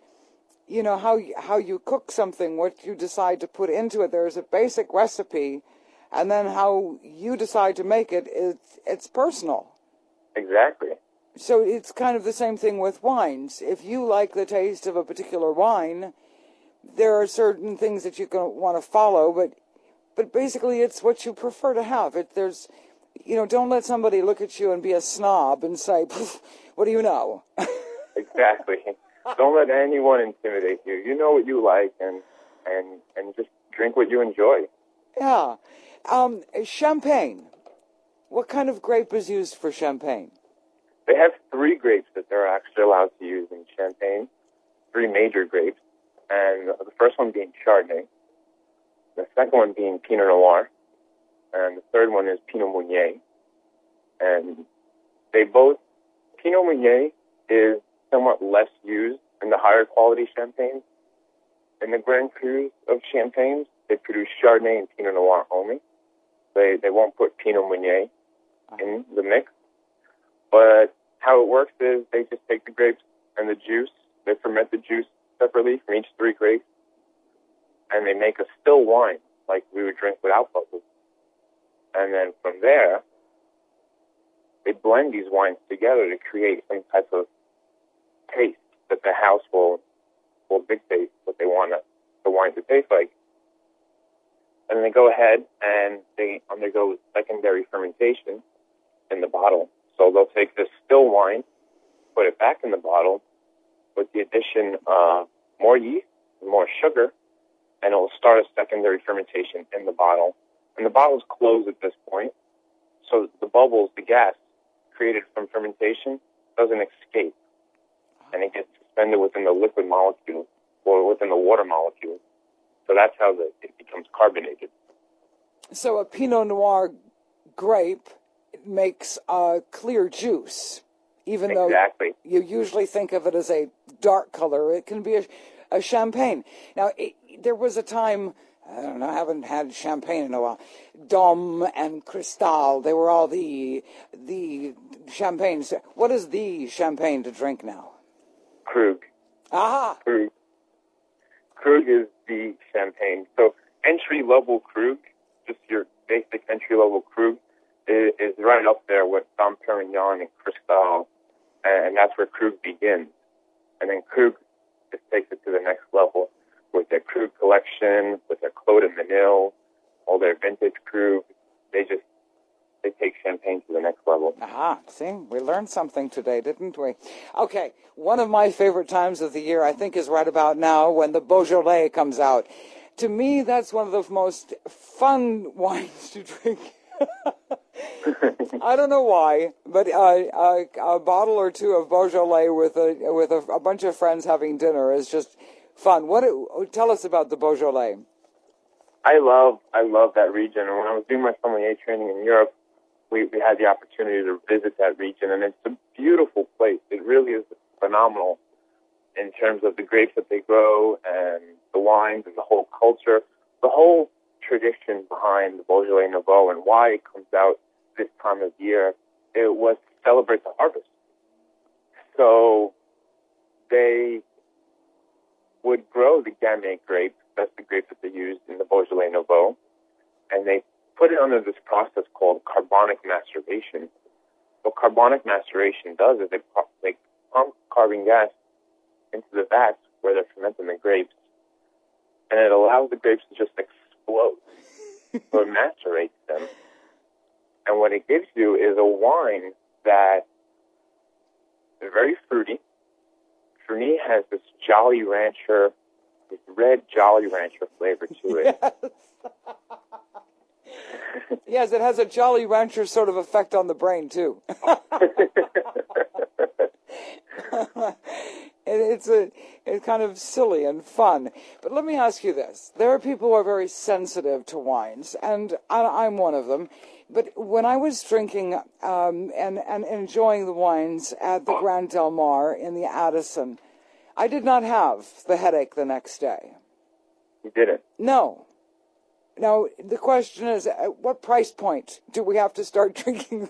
[SPEAKER 2] how you cook something, what you decide to put into it. There's a basic recipe, and then how you decide to make it, it's personal.
[SPEAKER 13] Exactly.
[SPEAKER 2] So it's kind of the same thing with wines. If you like the taste of a particular wine, there are certain things that you can want to follow, but basically it's what you prefer to have. There's, don't let somebody look at you and be a snob and say, what do you know?
[SPEAKER 13] Exactly. Don't let anyone intimidate you. You know what you like, and just drink what you enjoy.
[SPEAKER 2] Yeah. Champagne. What kind of grape is used for champagne?
[SPEAKER 13] They have 3 grapes that they're actually allowed to use in champagne, 3 major grapes, and the first one being Chardonnay, the second one being Pinot Noir, and the third one is Pinot Meunier. And Pinot Meunier is somewhat less used in the higher quality champagnes. In the Grand Crus of champagnes, they produce Chardonnay and Pinot Noir only. They won't put Pinot Meunier in the mix. But how it works is they just take the grapes and the juice, they ferment the juice separately from each 3 grapes, and they make a still wine like we would drink without bubbles. And then from there, they blend these wines together to create some type of taste that the house will dictate what they want the wine to taste like. And then they go ahead and they undergo secondary fermentation in the bottle. So they'll take this still wine, put it back in the bottle with the addition of more yeast, more sugar, and it will start a secondary fermentation in the bottle. And the bottle's closed at this point, so the bubbles, the gas created from fermentation, doesn't escape, and it gets suspended within the liquid molecule or within the water molecule. So that's how it becomes carbonated.
[SPEAKER 2] So a Pinot Noir grape makes a clear juice, even
[SPEAKER 13] exactly.
[SPEAKER 2] Though you usually think of it as a dark color. It can be a champagne. Now, there was a time, I don't know, I haven't had champagne in a while, Dom and Cristal, they were all the champagnes. What is the champagne to drink now?
[SPEAKER 13] Krug.
[SPEAKER 2] Aha!
[SPEAKER 13] Krug is the champagne. So entry-level Krug, just your basic entry-level Krug, is right up there with Dom Perignon and Cristal, and that's where Krug begins. And then Krug just takes it to the next level with their Krug collection, with their Claude de Menil, all their vintage Krug. They take champagne to the next level.
[SPEAKER 2] Aha, see, we learned something today, didn't we? Okay, one of my favorite times of the year, I think, is right about now when the Beaujolais comes out. To me, that's one of the most fun wines to drink. I don't know why, but a bottle or two of Beaujolais with a bunch of friends having dinner is just fun. Tell us about the Beaujolais.
[SPEAKER 13] I love that region. And when I was doing my sommelier training in Europe, we had the opportunity to visit that region, and it's a beautiful place. It really is phenomenal in terms of the grapes that they grow and the wines and the whole culture, the whole tradition behind the Beaujolais Nouveau and why it comes out this time of year. It was to celebrate the harvest. So they would grow the Gamay grape. That's the grape that they used in the Beaujolais Nouveau. And they put it under this process called carbonic maceration. What carbonic maceration does is they pump carbon gas into the vats where they're fermenting the grapes, and it allows the grapes to just explode. So it macerates them. And what it gives you is a wine that is very fruity. For me, has this Jolly Rancher, this red Jolly Rancher flavor to it.
[SPEAKER 2] Yes. Yes, it has a Jolly Rancher sort of effect on the brain, too. It's kind of silly and fun. But let me ask you this. There are people who are very sensitive to wines, and I'm one of them. But when I was drinking and enjoying the wines at the Grand Del Mar in the Addison, I did not have the headache the next day.
[SPEAKER 13] You didn't?
[SPEAKER 2] No. Now, the question is, at what price point do we have to start drinking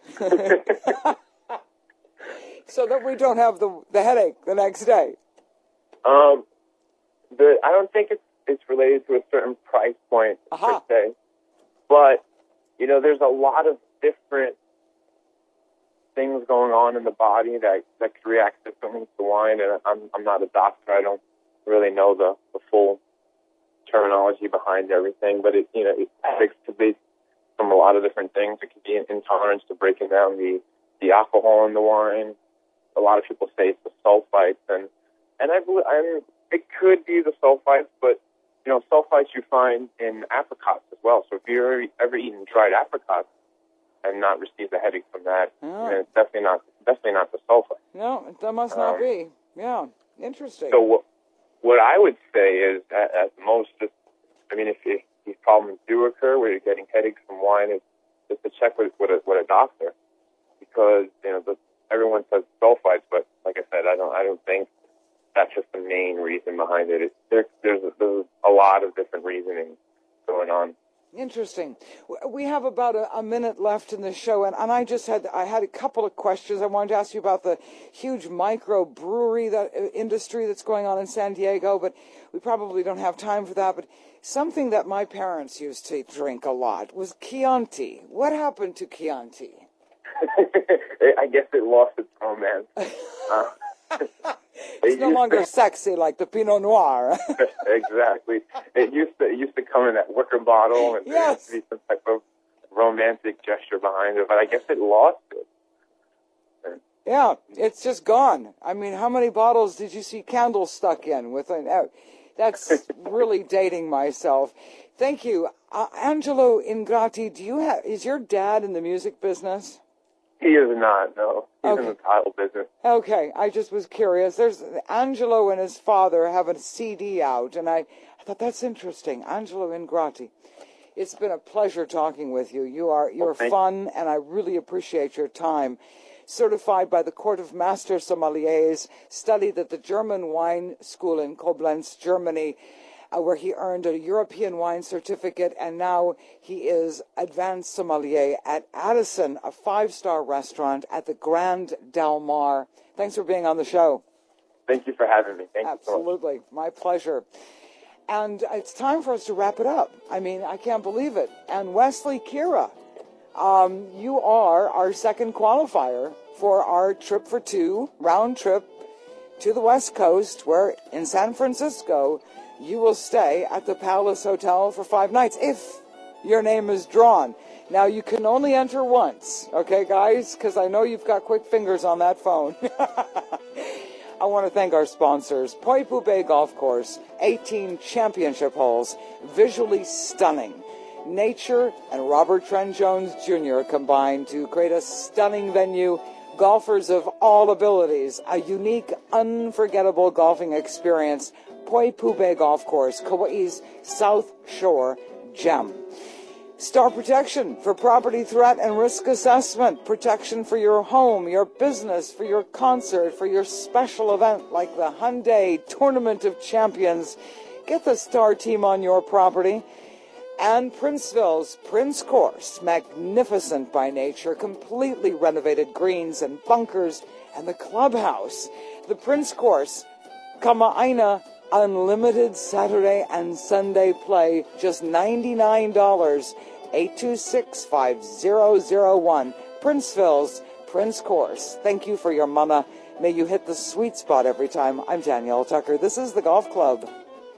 [SPEAKER 2] so that we don't have the headache the next day?
[SPEAKER 13] I don't think it's related to a certain price point per se, but there's a lot of different things going on in the body that could react differently to wine. And I'm not a doctor; I don't really know the full terminology behind everything, but it could be from a lot of different things. It could be an intolerance to breaking down the alcohol in the wine. A lot of people say it's the sulfites, and it could be the sulfites, but sulfites you find in apricots as well. So if you've ever eaten dried apricots and not received a headache from that, it's definitely not the sulfite.
[SPEAKER 2] No, that must not be. Yeah, interesting.
[SPEAKER 13] So what I would say is, at most, if these problems do occur where you're getting headaches from wine, is just to check with a doctor, because everyone says sulfites, but like I said, I don't think that's just the main reason behind it. There's a lot of different reasoning going on.
[SPEAKER 2] Interesting. We have about a minute left in the show, and I had a couple of questions. I wanted to ask you about the huge microbrewery industry that's going on in San Diego, but we probably don't have time for that. But something that my parents used to drink a lot was Chianti. What happened to Chianti?
[SPEAKER 13] I guess it lost its romance.
[SPEAKER 2] It's no longer sexy like the Pinot Noir.
[SPEAKER 13] Exactly. It used to come in that wicker bottle, and there used to be some type of romantic gesture behind it, but I guess it lost it.
[SPEAKER 2] Yeah, it's just gone. I mean, how many bottles did you see candles stuck in? That's really dating myself. Thank you. Angelo Ingrati, is your dad in the music business?
[SPEAKER 13] He is not, no. He's in the title business.
[SPEAKER 2] Okay, I just was curious. There's Angelo and his father have a CD out, and I thought that's interesting. Angelo Ingrati. It's been a pleasure talking with you. You're fun, and I really appreciate your time. Certified by the Court of Master Sommeliers, studied at the German Wine School in Koblenz, Germany, where he earned a European wine certificate, and now he is advanced sommelier at Addison, a 5-star restaurant at the Grand Del Mar. Thanks for being on the show.
[SPEAKER 13] Thank you for having me. Thank you so much.
[SPEAKER 2] Absolutely. My pleasure. And it's time for us to wrap it up. I mean, I can't believe it. And Wesley Kira, you are our second qualifier for our trip for two, round trip to the West Coast, where in San Francisco, you will stay at the Palace Hotel for 5 nights if your name is drawn. Now, you can only enter once, okay, guys? Because I know you've got quick fingers on that phone. I want to thank our sponsors. Poipu Bay Golf Course, 18 championship holes, visually stunning. Nature and Robert Trent Jones Jr. combined to create a stunning venue. Golfers of all abilities, a unique, unforgettable golfing experience. Poipu Bay Golf Course, Kauai's South Shore gem. Star Protection for property threat and risk assessment. Protection for your home, your business, for your concert, for your special event like the Hyundai Tournament of Champions. Get the Star team on your property. And Princeville's Prince Course, magnificent by nature, completely renovated greens and bunkers, and the clubhouse. The Prince Course, Kama'aina, unlimited Saturday and Sunday play, just $99, 826-5001. Princeville's Prince Course. Thank you for your mana. May you hit the sweet spot every time. I'm Danielle Tucker. This is the Golf Club.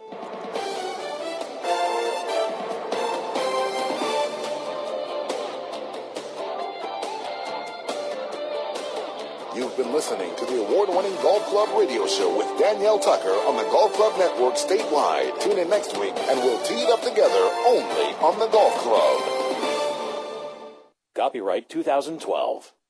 [SPEAKER 1] You've been listening to the award-winning Golf Club radio show with Danielle Tucker on the Golf Club Network statewide. Tune in next week and we'll tee it up together only on the Golf Club.
[SPEAKER 3] Copyright 2012.